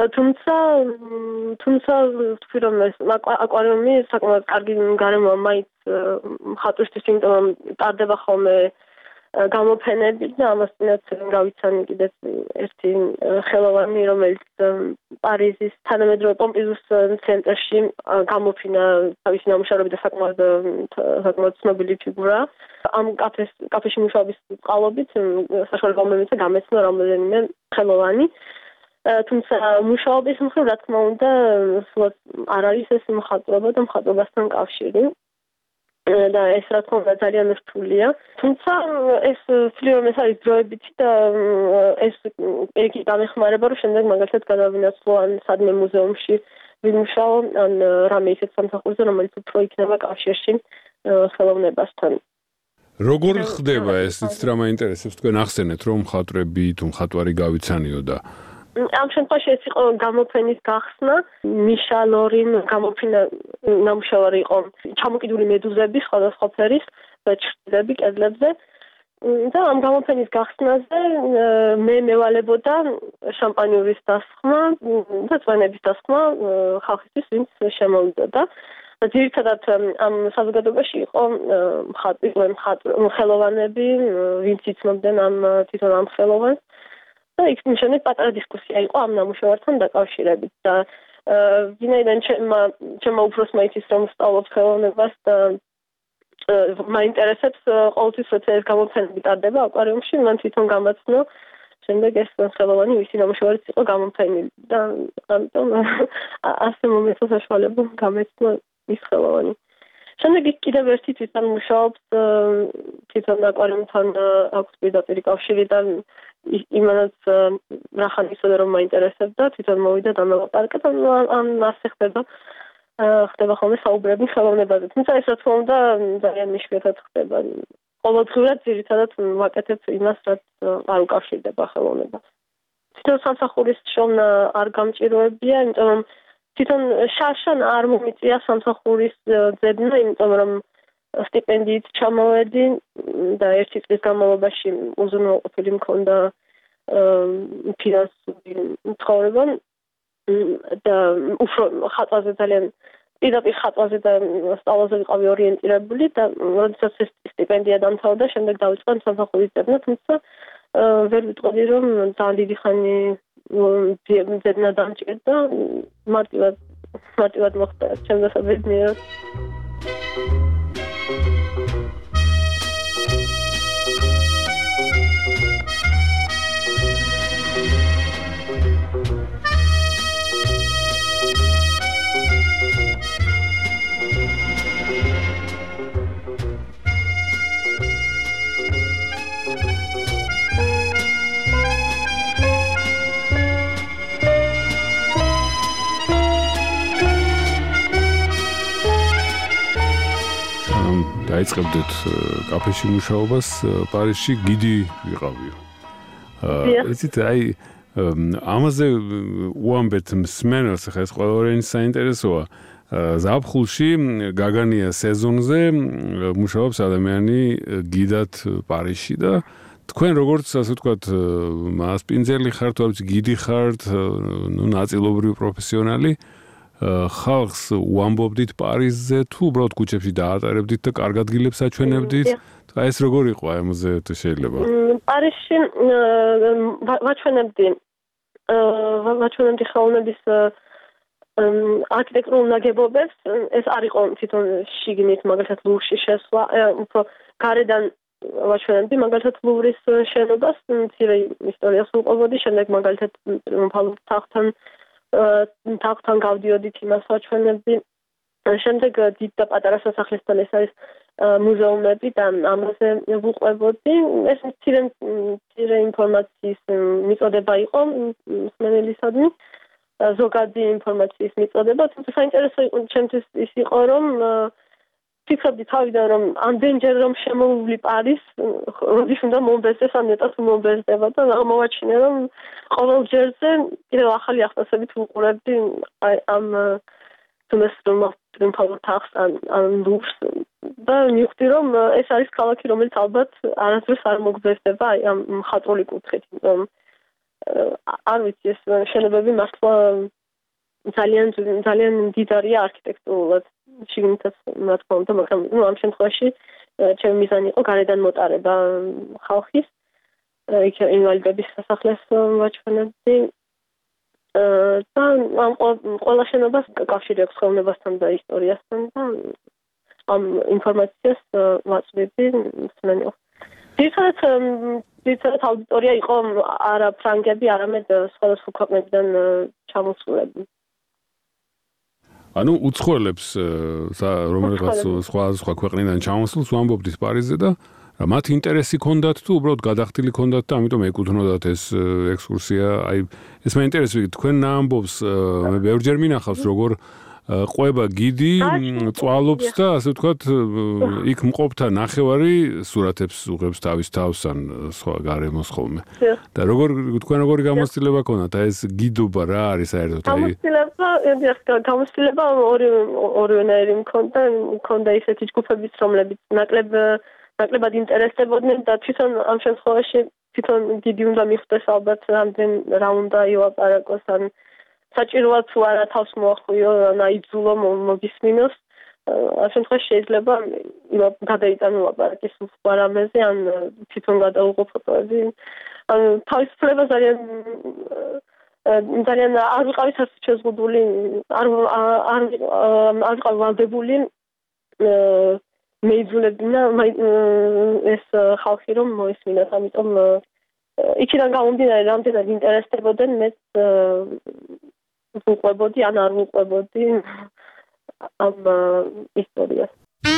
თუმცა ვთქვი, რომ ეს აკვარიუმი საკმაოდ კარგი გარემოა მაინც მხატვრისთვის, იმიტომ რომ ტარდება ხოლმე გამოფენები და ამასთანავე გავიცანი კიდეც ერთი ხელოვანი, რომელიც პარიზის თანამედროვე პომპიდუს ცენტრში გამოფინა თავისი ნამუშევრები და საკმაოდ ცნობილი ფიგურა. ამ კაფეში მუშაობის წყალობით საშუალება მომეცა გამეცნო რომელიმე ხელოვანი. თუმცა მუშაობის მხრივ, რა თქმა უნდა, არ არის ეს მხატვრობა და მხატვრობასთან კავშირი. და ეს რა თქმა უნდა ძალიან რთულია. თუმცა ეს ვთვლი რომ ეს არის დროებითი და ეს იგი გამეხმარება რომ შემდეგ მაგალითად გადავინაცვლო ან სადმე მუზეუმში ვიმუშაო ან რამე ისეთ სამსახურზე რომელიც უფრო იქნება კავშირში ხელოვნებასთან. როგორ ხდება ეს? იცით რა მაინტერესებს თქვენ ახსენეთ რომ მხატვრები თუ მხატვარი გავიცანიოდა. ამ შემთხვევაში ეს იყო გამოფენის გახსნა. მიშა ლორინ გამოფინა ნამუშევარი იყო ჩამოკიდული მედუზები სხვადასხვა ფერის და ჩრდილები კედლებზე. და ამ გამოფენის გახსნაზე მე მევალებოდა შამპანიურის დასხმა და წვენების დასხმა ხალხისთვის, ვინც შემოვიდოდა. ძირითადად ამ საზოგადოებაში იყო ხელოვანები, ვინც იცნობდნენ თვითონ ამ ხელოვანს. და იქ მიშენეთ პატარა დისკუსია იყო ამ ნამუშევართან დაკავშირებით და ვინაიდან ჩემმა უფროსმა იცის რომ ვსწავლობ ხელოვნებას და მაინტერესებს ყოველთვის როცა ეს გამოფენები ტარდება აკვარიუმში მან თვითონ გამაცნო შემდეგ ეს ხელოვანი ვისი ნამუშევარიც იყო გამოფენილი და ამიტომ ასე მომეცა საშუალება გამეცნო ის ხელოვანი. შემდეგ იქ კიდევ ერთი თვითონ მუშაობს თვითონ აკვარიუმთან აქვს პირდაპირ კავშირი და იმანაც რახან იცოდა რომ მაინტერესებდა თვითონ მოვიდა და მოვაპარაკე და ამ ასე ხდება ხოლმე საუბრები ხელოვნებაზე. თუმცა ეს რა თქმა უნდა ძალიან მნიშვნელოვნად ხდება. ყოველდღიურად ძირითადად ვაკეთებ იმას, რაც არ უკავშირდება ხელოვნებას. თვითონ სამსახურის შოვნა არ გამჭიროებია, იმიტომ რომ თვითონ შარშან არ მომიწია სამსახურის ძებნა, იმიტომ რომ სტიპენდიით ჩამოვედი და ერთი წლის განმავლობაში უზრუნველყოფილი მქონდა ფინანსური ცხოვრება და უფრო ხატვაზე ძალიან პირდაპირ ხატვაზე და სწავლაზე ვიყავი ორიენტირებული და როდესაც ეს სტიპენდია დამთავრდა, შემდეგ დავიწყე სამსახურის ძებნა, თუმცა ვერ ვიტყოდი რომ ძალიან დიდი ხანი ძებნა დამჭირდა, მარტივად მოხდა ჩემს საბედნიეროდ. დაიწყებდეთ კაფეში მუშაობას პარიზში გიდი ვიყავიო. იცით აი ამაზე უამბეთ მსმენელს ხა ეს ყველგან საინტერესოა. ზაფხულში გაგანია სეზონზე მუშაობს ადამიანი გიდად პარიზში და თქვენ როგორც ასე ვთქვათ მასპინძელი ხართ, თუ გიდი ხართ, ნუ ნაწილობრივ პროფესიონალი ხალხს უამბობდით პარიზზე თუ უბრალოდ ქუჩებში დაატარებდით და კარგ ადგილებს აჩვენებდით? აი ეს როგორ იყო ამაზე თუ შეიძლება? პარიზში ვაჩვენებდი ხელოვნების არქიტექტურულ ნაგებობებს. ეს არ იყო თვითონ შიგნით, მაგალითად ლუვრში შესვლა, უფრო გარედან ვაჩვენებდი მაგალითად ლუვრის შენობას, მცირე ისტორიას ვუყოვოდი, შემდეგ მაგალითად ტრიუმფალურ თაღთან გავდიოდით, იმას ვაჩვენებდი. შემდეგ დიდ და პატარა სასახლესთან ეს არის მუზეუმები და ამაზე ვუყვებოდი. ეს მცირე ინფორმაციის მიწოდება იყო მსმენელისადმი, ზოგადი ინფორმაციის მიწოდება, თუმცა საინტერესო იყო ჩემთვის ის იყო, რომ ფიქრობდი თავიდან რომ ამდენჯერ რომ შემოვლი პარიზ, როდის უნდა მომბეზდეს ან მეტად მომბეზდება და აღმოვაჩინე რომ ყოველ ჯერზე კიდევ ახალი ახსნასებით ვუყურებდი ამ ტრიუმფალურ თაღს ან ლუვრს და მივხვდი რომ ეს არის ქალაქი, რომელიც ალბათ არასდროს არ მოგბეზდება ამ მხატვრული კუთხით, იმიტომ არ ვიცი ეს შენობები მართლა ძალიან მდიდარია არქიტექტურულად შიგნითაც რა თქმა უნდა, მაგრამ ამ შემთხვევაში ჩემი მიზანი იყო გარედან მოტარება ხალხის იქ ინვალიდების სასახლეს ვაჩვენებდი და ამ ყველა შენობას კავშირი აქვს ხელოვნებასთან და ისტორიასთან და ამ ინფორმაციას ვაწვდები მსმენელს. ძირითადად აუდიტორია იყო არა ფრანგები, არამედ სხვადასხვა ქვეყნებიდან ჩამოსულები. ანუ უცხოელებს რომელიღაც სხვა ქვეყნიდან ჩამოსულს ვამბობდით პარიზზე და რა მათ ინტერესი ქონდათ თუ უბრალოდ გადახდილი ქონდათ და ამიტომ ეკუთვნოდათ ეს ექსკურსია. აი ეს მაინტერესებს თქვენ ამბობს მე ბევრჯერ მინახავს როგორ ყვება გიდი წვალობს და ასე ვთქვათ იქ მყოფთა ნახევარი სურათებს უღებს თავის თავს ან სხვა გარემოს ხოლმე. და თქვენ როგორი გამოცდილება ქონდათ აი ეს გიდობა რა არის საერთოდ აი გამოცდილება ორioneri მქონდა ისეთი ჯგუფებიც რომლებიც ნაკლებად ინტერესდებოდნენ და თვითონ ამ შემთხვევაში თვითონ გიდი უნდა მიხვდეს ალბათ რა უნდა ილაპარაკოს ან საჭიროა თუ არა თავს მოახვიო ან აიძულო მოგისმინოს ამ შემთხვევაში შეიძლება გადაიტანო ლაპარაკი სხვა რამეზე ან თვითონ გადაუღო ფოტოები ან თავისუფლება ძალიან არ ვიყავით ასე შეზღუდული არ ვიყავ ვალდებული მეიძულებინა ეს ხალხი რომ მოისმინათ ამიტომ იქიდან გამომდინარე რამდენად ინტერესდებოდნენ მეც ვუყვებოდი ან არ ვუყვებოდი ამ ისტორიას.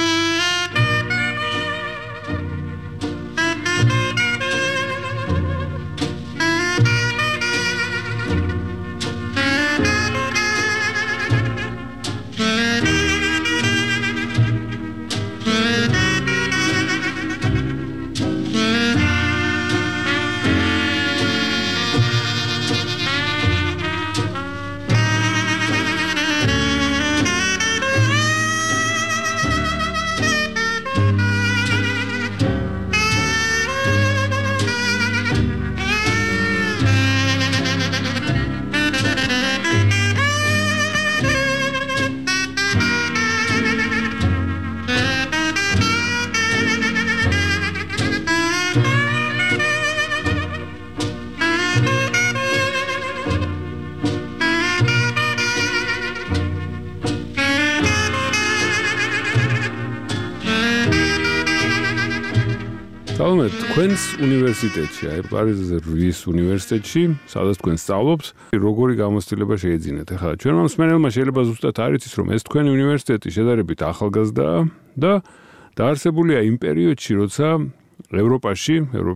თქვენს უნივერსიტეტში, აი პარიზის რის უნივერსიტეტში, სადაც თქვენ სწავლობთ, როგორი გამოცდილება შეეძინათ? ახლა ჩვენ მსმენელმა შეიძლება ზუსტად არ იცის, რომ ეს თქვენი უნივერსიტეტი შედარებით ახალგაზრდაა და დაარსებულია იმ პერიოდში, როცა ევროპაში,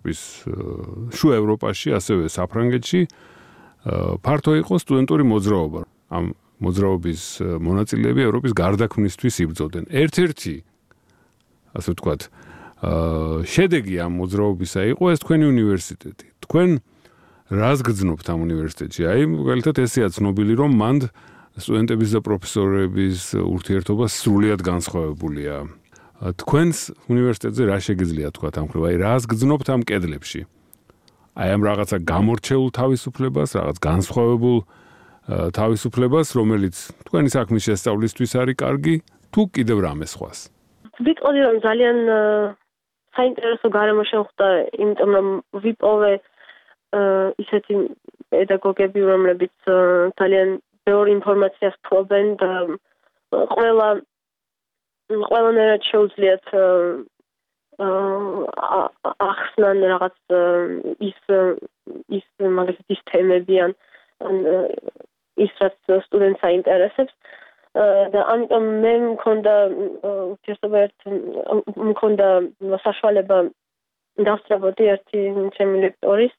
შუა ევროპაში, ასევე საფრანგეთში ფართო იყო სტუდენტური მოძრაობა. ამ მოძრაობის მონაწილეები ევროპის გარდაქმნისთვის იბრძოდნენ. ერთ-ერთი ასე ვთქვათ შედეგი ამ მოძრაობისა იყო ეს თქვენი უნივერსიტეტი. თქვენ რას გძნობთ ამ უნივერსიტეტში? აი, მაგალითად ესეა ცნობილი, რომ მანდ სტუდენტების და პროფესორების ურთიერთობა სრულიად განსხვავებულია. თქვენს უნივერსიტეტზე რა შეგიძლიათ თქვა ამ ხრივ? აი, რას გძნობთ ამ კედლებში? აი, ამ რაღაცა გამორჩეულ თავისუფლებას, რაღაც განსხვავებულ თავისუფლებას, რომელიც თქვენი საქმის შესწავლისთვის არის კარგი, თუ კიდევ რამე სხვას? ვიტყოდი რომ ძალიან საინტერესო გარემო შეხვდა, იმიტომ რომ ვიპოვე ისეთი პედაგოგები, რომლებიც ძალიან ბევრ ინფორმაციას ფლობენ და ყველანაირად შეუძლიათ ახსნან რაღაც ის მაგალითად ის თემები ან ის რაც სტუდენტს აინტერესებს და ამიტომ მე მქონდა საშუალება დავსწრებოდი ერთი ჩემი ლექტორის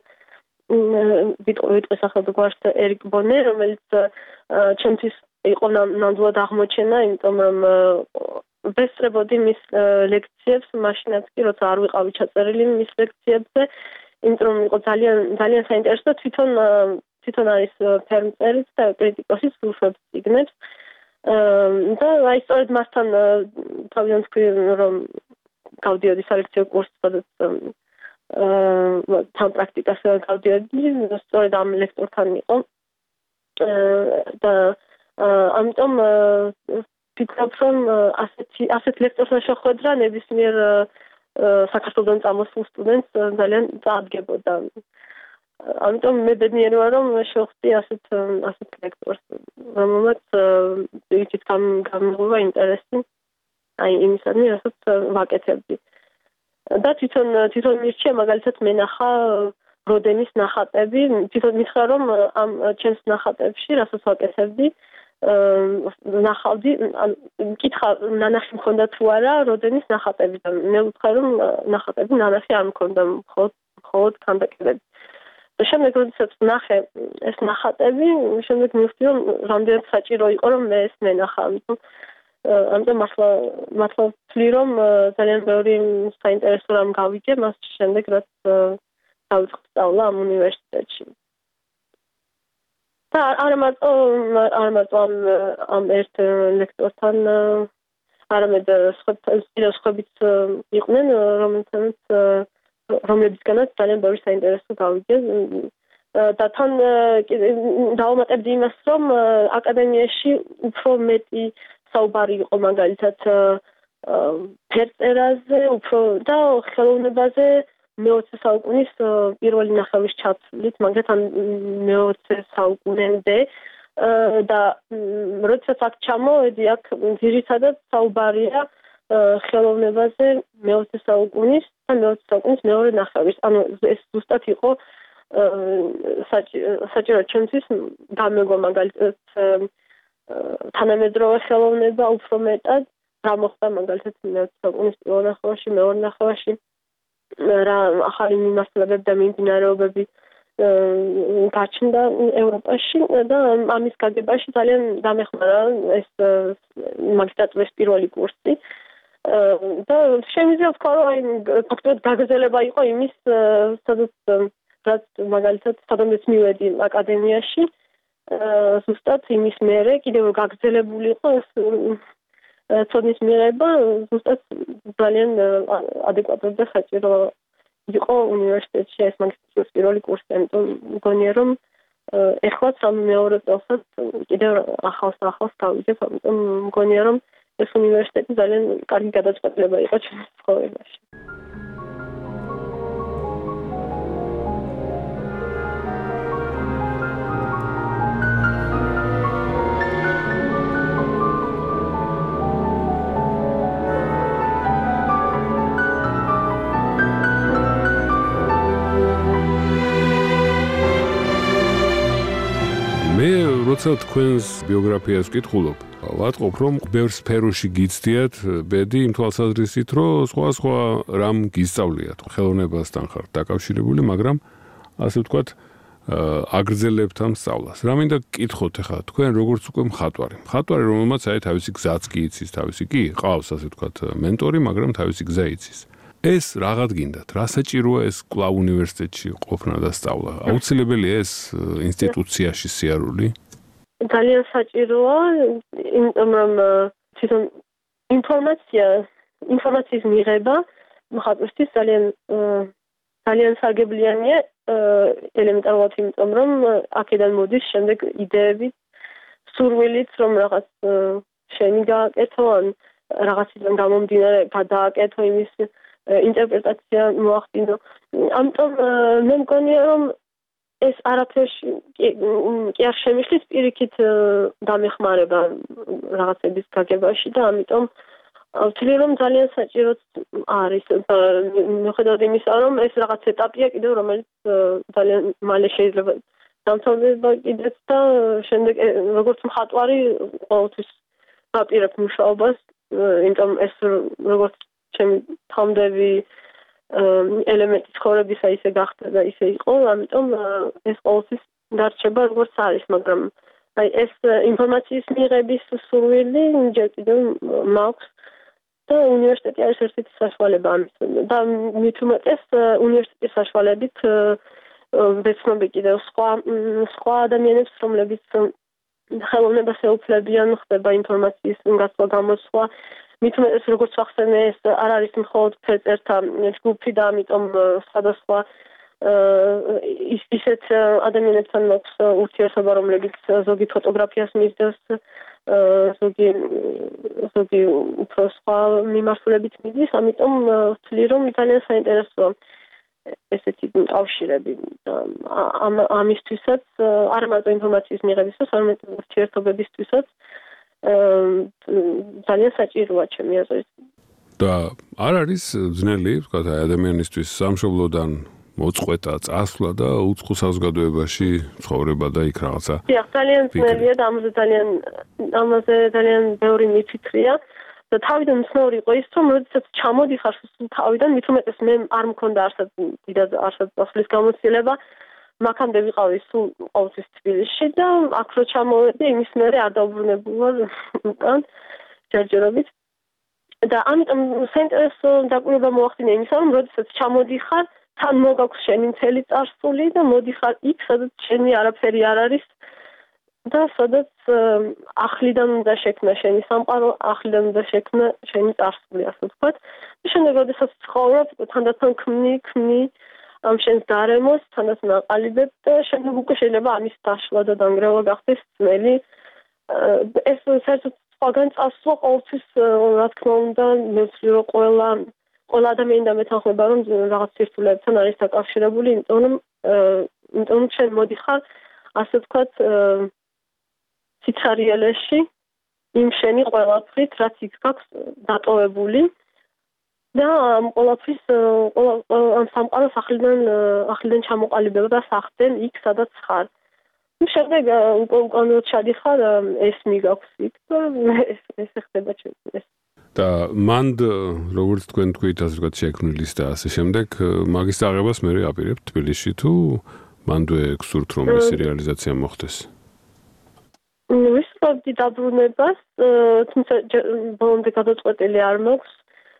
ვიტყვის სახელად გვართ ერიკ ბონე, რომელიც ჩემთვის იყო ნამდვილად აღმოჩენა, იმიტომ რომ ვესწრებოდი მის ლექციებს, მაშინაც კი როცა არ ვიყავი ჩაწერილი მის ლექციებზე, იმიტომ რომ იყო ძალიან საინტერესო თვითონ არის ფერმწერიც და კრიტიკოსიც უშვებს წიგნებს და აი სწორედ მასთან თავიდან თქვი რომ გავდიოდი სალექციო კურსს, სადაც თან პრაქტიკას გავდიოდი, სწორედ ამ ლექტორთან იყო და ამიტომ ვფიქრობ, რომ ასეთ ლექტორთან შეხვედრა ნებისმიერ საქართველოსთან წამოსულ სტუდენტს ძალიან წაადგებოდა. ამიტომ მე ბედნიერი ვარ, რომ შევხვდი ასეთ ლექტორს, რომელმაც ისიც გამიღება ინტერესი აი იმისადმი, რასაც ვაკეთებდი. და თვითონ მირჩია მაგალითად მენახა როდენის ნახატები, თვითონ მითხრა რომ ამ ჩემს ნახატებში, რასაც ვაკეთებდი, ნახავდი, მკითხა ნანახი მქონდა თუ არა როდენის ნახატები და მე ვუთხარ რომ ნახატები ნანახი არ მქონდა, მხოლოდ ქანდაკებები. და შემდეგ როდესაც ნახე ეს ნახატები, შემდეგ მივხვდი რომ რამდენად საჭირო იყო რომ მე ეს მენახა, ამიტომ მართლა ვთვლი რომ ძალიან ბევრი საინტერესო რამ გავიგე მას შემდეგ რაც დავიწყე სწავლა ამ უნივერსიტეტში. და არ მარტო ამ ერთ ლექტორთან, არამედ სხვებიც იყვნენ, რომლებისგანაც ძალიან ბევრი საინტერესო გავიგე. და თან დავამატებდი იმას, რომ აკადემიაში უფრო მეტი საუბარი იყო მაგალითად ფერწერაზე, უფრო და ხელოვნებაზე მე-20 საუკუნის პირველი ნახევრის ჩათვლით, მაგალითად მე-20 საუკუნემდე და როდესაც აქ ჩამოვედი, აქ ძირითადად საუბარია ხელოვნებაზე მე-20 საუკუნის და მე-20 საუკუნის მეორე ნახევრის. ანუ ეს ზუსტად იყო საჭირო ჩემთვის გამეგო მაგალითად თანამედროვე ხელოვნება უფრო მეტად რა მოხდა მაგალითად მე-20 საუკუნის პირველ ნახევარში, მეორე ნახევარში, რა ახალი მიმართულებები და მიმდინარეობები გაჩნდა ევროპაში და ამის გაგებაში ძალიან დამეხმარა ეს მაგისტრატურის პირველი კურსი. და შემიძლია ვთქვა, რომ აი ფაქტობრივად გაგრძელება იყო იმის, რაც მაგალითად სადაც მივედი აკადემიაში, ზუსტად იმის მერე კიდევ გაგრძელებული იყო ეს ცოდნის მიღება, ზუსტად ძალიან ადეკვატური და საჭირო იყო უნივერსიტეტში ეს მაგისტრის პირველი კურსი, ამიტომ მგონია რომ ეხლაც ამ მეორე წელსაც კიდევ ახალს გავიგებ, ამიტომ მგონია რომ ეს უნივერსიტეტი ძალიან კარგი გადაწყვეტილება იყო ჩემს ცხოვრებაში. როცა თქვენს ბიოგრაფიას ვკითხულობ, ვატყობ, რომ ბევრ სფეროში გიცდიათ ბედი იმ თვალსაზრისით, რომ სხვა რამ გისწავლიათ, ხელოვნებასთან ხართ დაკავშირებული, მაგრამ ასე ვთქვათ, აგრძელებთ ამ სწავლას. რა მინდა გკითხოთ ახლა, თქვენ როგორც უკვე მხატვარი, რომელმაც აი თავისი გზაც კი იცის, თავისი კი ყავს, ასე ვთქვათ, მენტორი, მაგრამ თავისი გზა იცის. ეს რაღაც გინდათ, რა საჭიროა ეს კვლავ უნივერსიტეტში ყოფნა და სწავლა? აუცილებელია ეს ინსტიტუციაში სიარული? ძალიან საჭიროა, იმიტომ რომ თვითონ ინფორმაციის მიღება მხატვრისთვის ძალიან სარგებლიანია, ელემენტარულად, იმიტომ რომ აქედან მოდის შემდეგ იდეები, სურვილიც, რომ რაღაც შენი გააკეთო, ან რაღაციდან გამომდინარე გადააკეთო იმის ინტერპრეტაცია მოახდინო. ამიტომ მე მგონია რომ ეს არაფერში კი არ შემიშლის პირიქით დამეხმარება რაღაცების გაგებაში და ამიტომ ვთვლი რომ ძალიან საჭირო არის მიუხედავად იმისა რომ ეს რაღაც ეტაპია კიდევ რომელიც ძალიან მალე შეიძლება დამთავრდება კიდეც და შემდეგ როგორც მხატვარი ყოველთვის ვაპირებ მუშაობას, იმიტომ ეს როგორც ჩემი თამდები ელემენტი ცხოვრებისა ისე გახდა და ისე იყო, ამიტომ ეს ყოველთვის დარჩება როგორც არის, მაგრამ აი ეს ინფორმაციის მიღების სურვილი ჯერ კიდევ მაქვს და უნივერსიტეტი არის ერთ-ერთი საშუალება ამის და მით უმეტეს უნივერსიტეტის საშუალებით ვეცნობი კიდევ სხვა ადამიანებს, რომლებიც ხელოვნებას ეუფლებიან, ხდება ინფორმაციის გასვლა გამოსვლა. მით უმეტეს როგორც ვახსენე, ეს არ არის მხოლოდ ფერწერთა ჯგუფი და ამიტომ სხვადასხვა ისეთ ადამიანებთან მაქვს ურთიერთობა, რომლებიც ზოგი ფოტოგრაფიას მისდევს, ზოგი უფრო სხვა მიმართულებით მიდის, ამიტომ ვთვლი, რომ ძალიან საინტერესოა ესეთი კავშირები ამისთვისაც, არა მარტო ინფორმაციის მიღებისას, არამედ ურთიერთობებისთვისაც ძალიან საჭიროა ჩემი აზრით. და არ არის ძნელი, ვთქვათ, ადამიანისთვის სამშობლოდან მოწყვეტა, წასვლა და უცხო საზოგადოებაში ცხოვრება და იქ რაღაცა. დიახ, ძალიან ძნელია და ამაზე ძალიან ბევრი მიფიქრია. და თავიდან ცნობილი იყო ის, რომ როდესაც ჩამოდიხარ თავიდან, მით უმეტეს მე არ მქონდა არსად წასვლის გამოცდილება, მაქამდე ვიყავი სულ ყოველთვის თბილისში და აქ რო ჩამოვედი, იმის მერე არ დაუბრუნებულა უკან ჯერჯერობით. და ამიტომ საინტერესო დაკვირვება მოახდინა იმისა, რომ როდესაც ჩამოდიხარ, თან მოგაქვს შენი მთელი წარსული და მოდიხარ იქ, სადაც შენი არაფერი არ არის. და სადაც ახლიდან უნდა შექმნა შენი სამყარო, ახლიდან უნდა შექმნა შენი წარსული, ასე ვთქვათ. და შემდეგ როდესაც ცხოვრობ, თანდათან ქმნი ამ შენს გარემოს, თანდათან აყალიბებ და შემდეგ უკვე შეიძლება ამის დაშლა და დანგრევა გახდეს ძნელი. ეს საერთოდ სხვაგან წასვლა ყოველთვის, რა თქმა უნდა, მე ვთვლი, რომ ყველა ადამიანი და მეთანხმება, რომ რაღაც სირთულეებთან არის დაკავშირებული, იმიტომ რომ შენ მოდიხარ, ასე ვთქვათ, სიცარიელეში იმ შენი ყველაფრით, რაც იქ გაქვს დატოვებული და ამ ყველაფრის ამ სამყაროს ახლიდან ჩამოყალიბება სახდენ იქ, სადაც ხარ. შემდეგ უკან ჩადიხარ, ეს მიგაქვს იქ და ეს ხდება ჩემს. და მანდ როგორც თქვენ თქვით, ასე ვთქვათ, შექმნილის და ასე შემდეგ, მაგის აღებას მე აპირებ თბილისში თუ მანდვე გსურთ რომ ეს რეალიზაცია მოხდეს? ვისწავდი დაბრუნებას, თუმცა ბოლომდე გადაწყვეტილი არ მაქვს.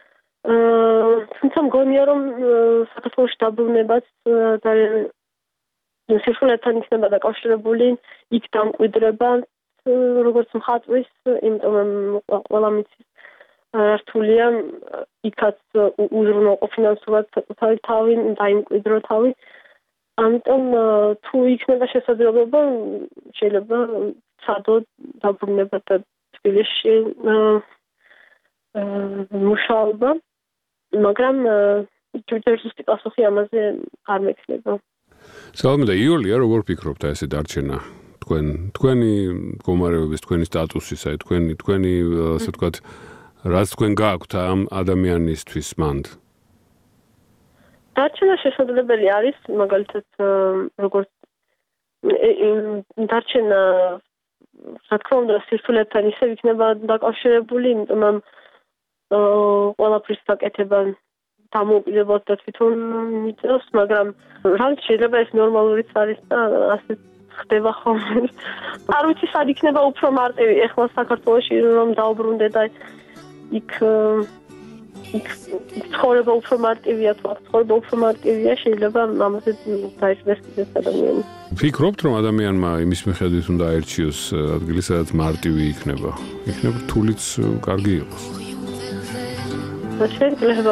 თუმცა მგონია, რომ საქართველოში დაბრუნებაც ძალიან სირთულეებთან იქნება დაკავშირებული, იქ დამკვიდრება, როგორც მხატვრის, იმიტომ ყველა მიცის რთულია, იქაც უზრუნველყო ფინანსურად საკუთარი თავი, დაიმკვიდრო თავი. ამიტომ თუ იქნება შესაძლებლობა, შეიძლება ცადო დაბრუნება და თბილისში მუშაობა, მაგრამ ჯერჯერობით პასუხი ამაზე არ მექნება. სალმე და იოლია, როგორ ფიქრობთ ესე დარჩენა? თქვენი მდგომარეობის, თქვენი სტატუსის, აი თქვენი ასე ვთქვათ, რაც თქვენ გააქვთ ამ ადამიანისთვის მანდ? დარჩენა შესაძლებელი არის, მაგალითად, როგორც დარჩენა, რა თქმა უნდა, სირთულეებთან ისევ იქნება დაკავშირებული, იმიტომ რომ ყველაფრის გაკეთება დამოუკიდებლად და თვითონ მიწევს, მაგრამ რაც შეიძლება ეს ნორმალურიც არის და ასე ხდება ხოლმე. არ ვიცი, სად იქნება უფრო მარტივი ეხლა საქართველოში რომ დაუბრუნდე და იქ ცხოვრება უფრო მარტივია, ცხოვრება უფრო მარტივია, შეიძლება ამაზე დაიწყდეს კიდეც ადამიანი. ფიქრობთ, რომ ადამიანმა იმის მიხედვით უნდა აერჩიოს ადგილი, სადაც მარტივი იქნება? იქნება რთულიც კარგი იყოს. შეიძლება.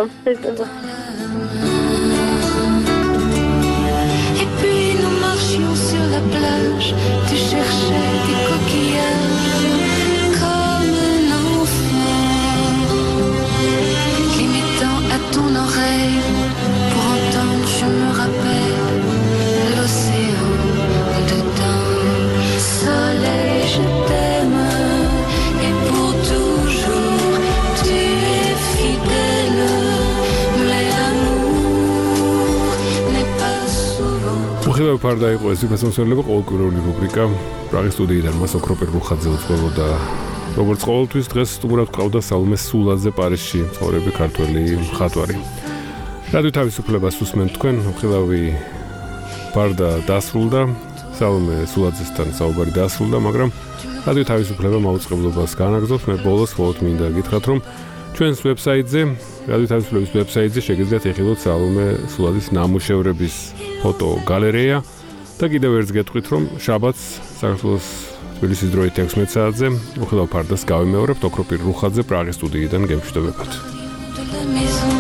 Et puis nous marchions sur la plage, tu cherchais des coquillages comme un enfant, limitant à ton oreille pour entendre, je me rappelle, l'océan dedans. Soleil, je t'aime et pour toujours tu es fidèle, mais l'amour n'est pas souvent. უხილავ ფარდა იყო ეს ფასონსელება ყოველკვირეული რუბრიკა პრაღის სტუდიიდან მას ოქროპერ რუხაძე უწყობოდა. როგორც ყოველთვის დღეს სტუმრად ყავდა სალმე სულაძე პარიზში მცხოვრები ქართველი მხატვარი. რადიო თავისუფლებას უსმენთ თქვენ, უხილავი ფარდა დასრულდა, სალმე სულაძესთან საუბარი დასრულდა, მაგრამ რადიო თავისუფლება მაუწყებლობას განაგრძობს. მე ბოლოს მხოლოდ მინდა გითხრათ, რომ ჩვენს ვებსაიტზე, რადიო თავისუფლების ვებსაიტზე შეგიძლიათ ეხილოთ სალმე სულაძის ნამუშევრების ფოტო გალერეა და კიდევ ერთს გეტყვით, რომ შაბათს საქართველოს თბილისის დროით 16 საათზე უხილავ ფარდას გავიმეორებთ ოქროპირ რუხაძე პრაღის სტუდიიდან გემშვიდობებათ.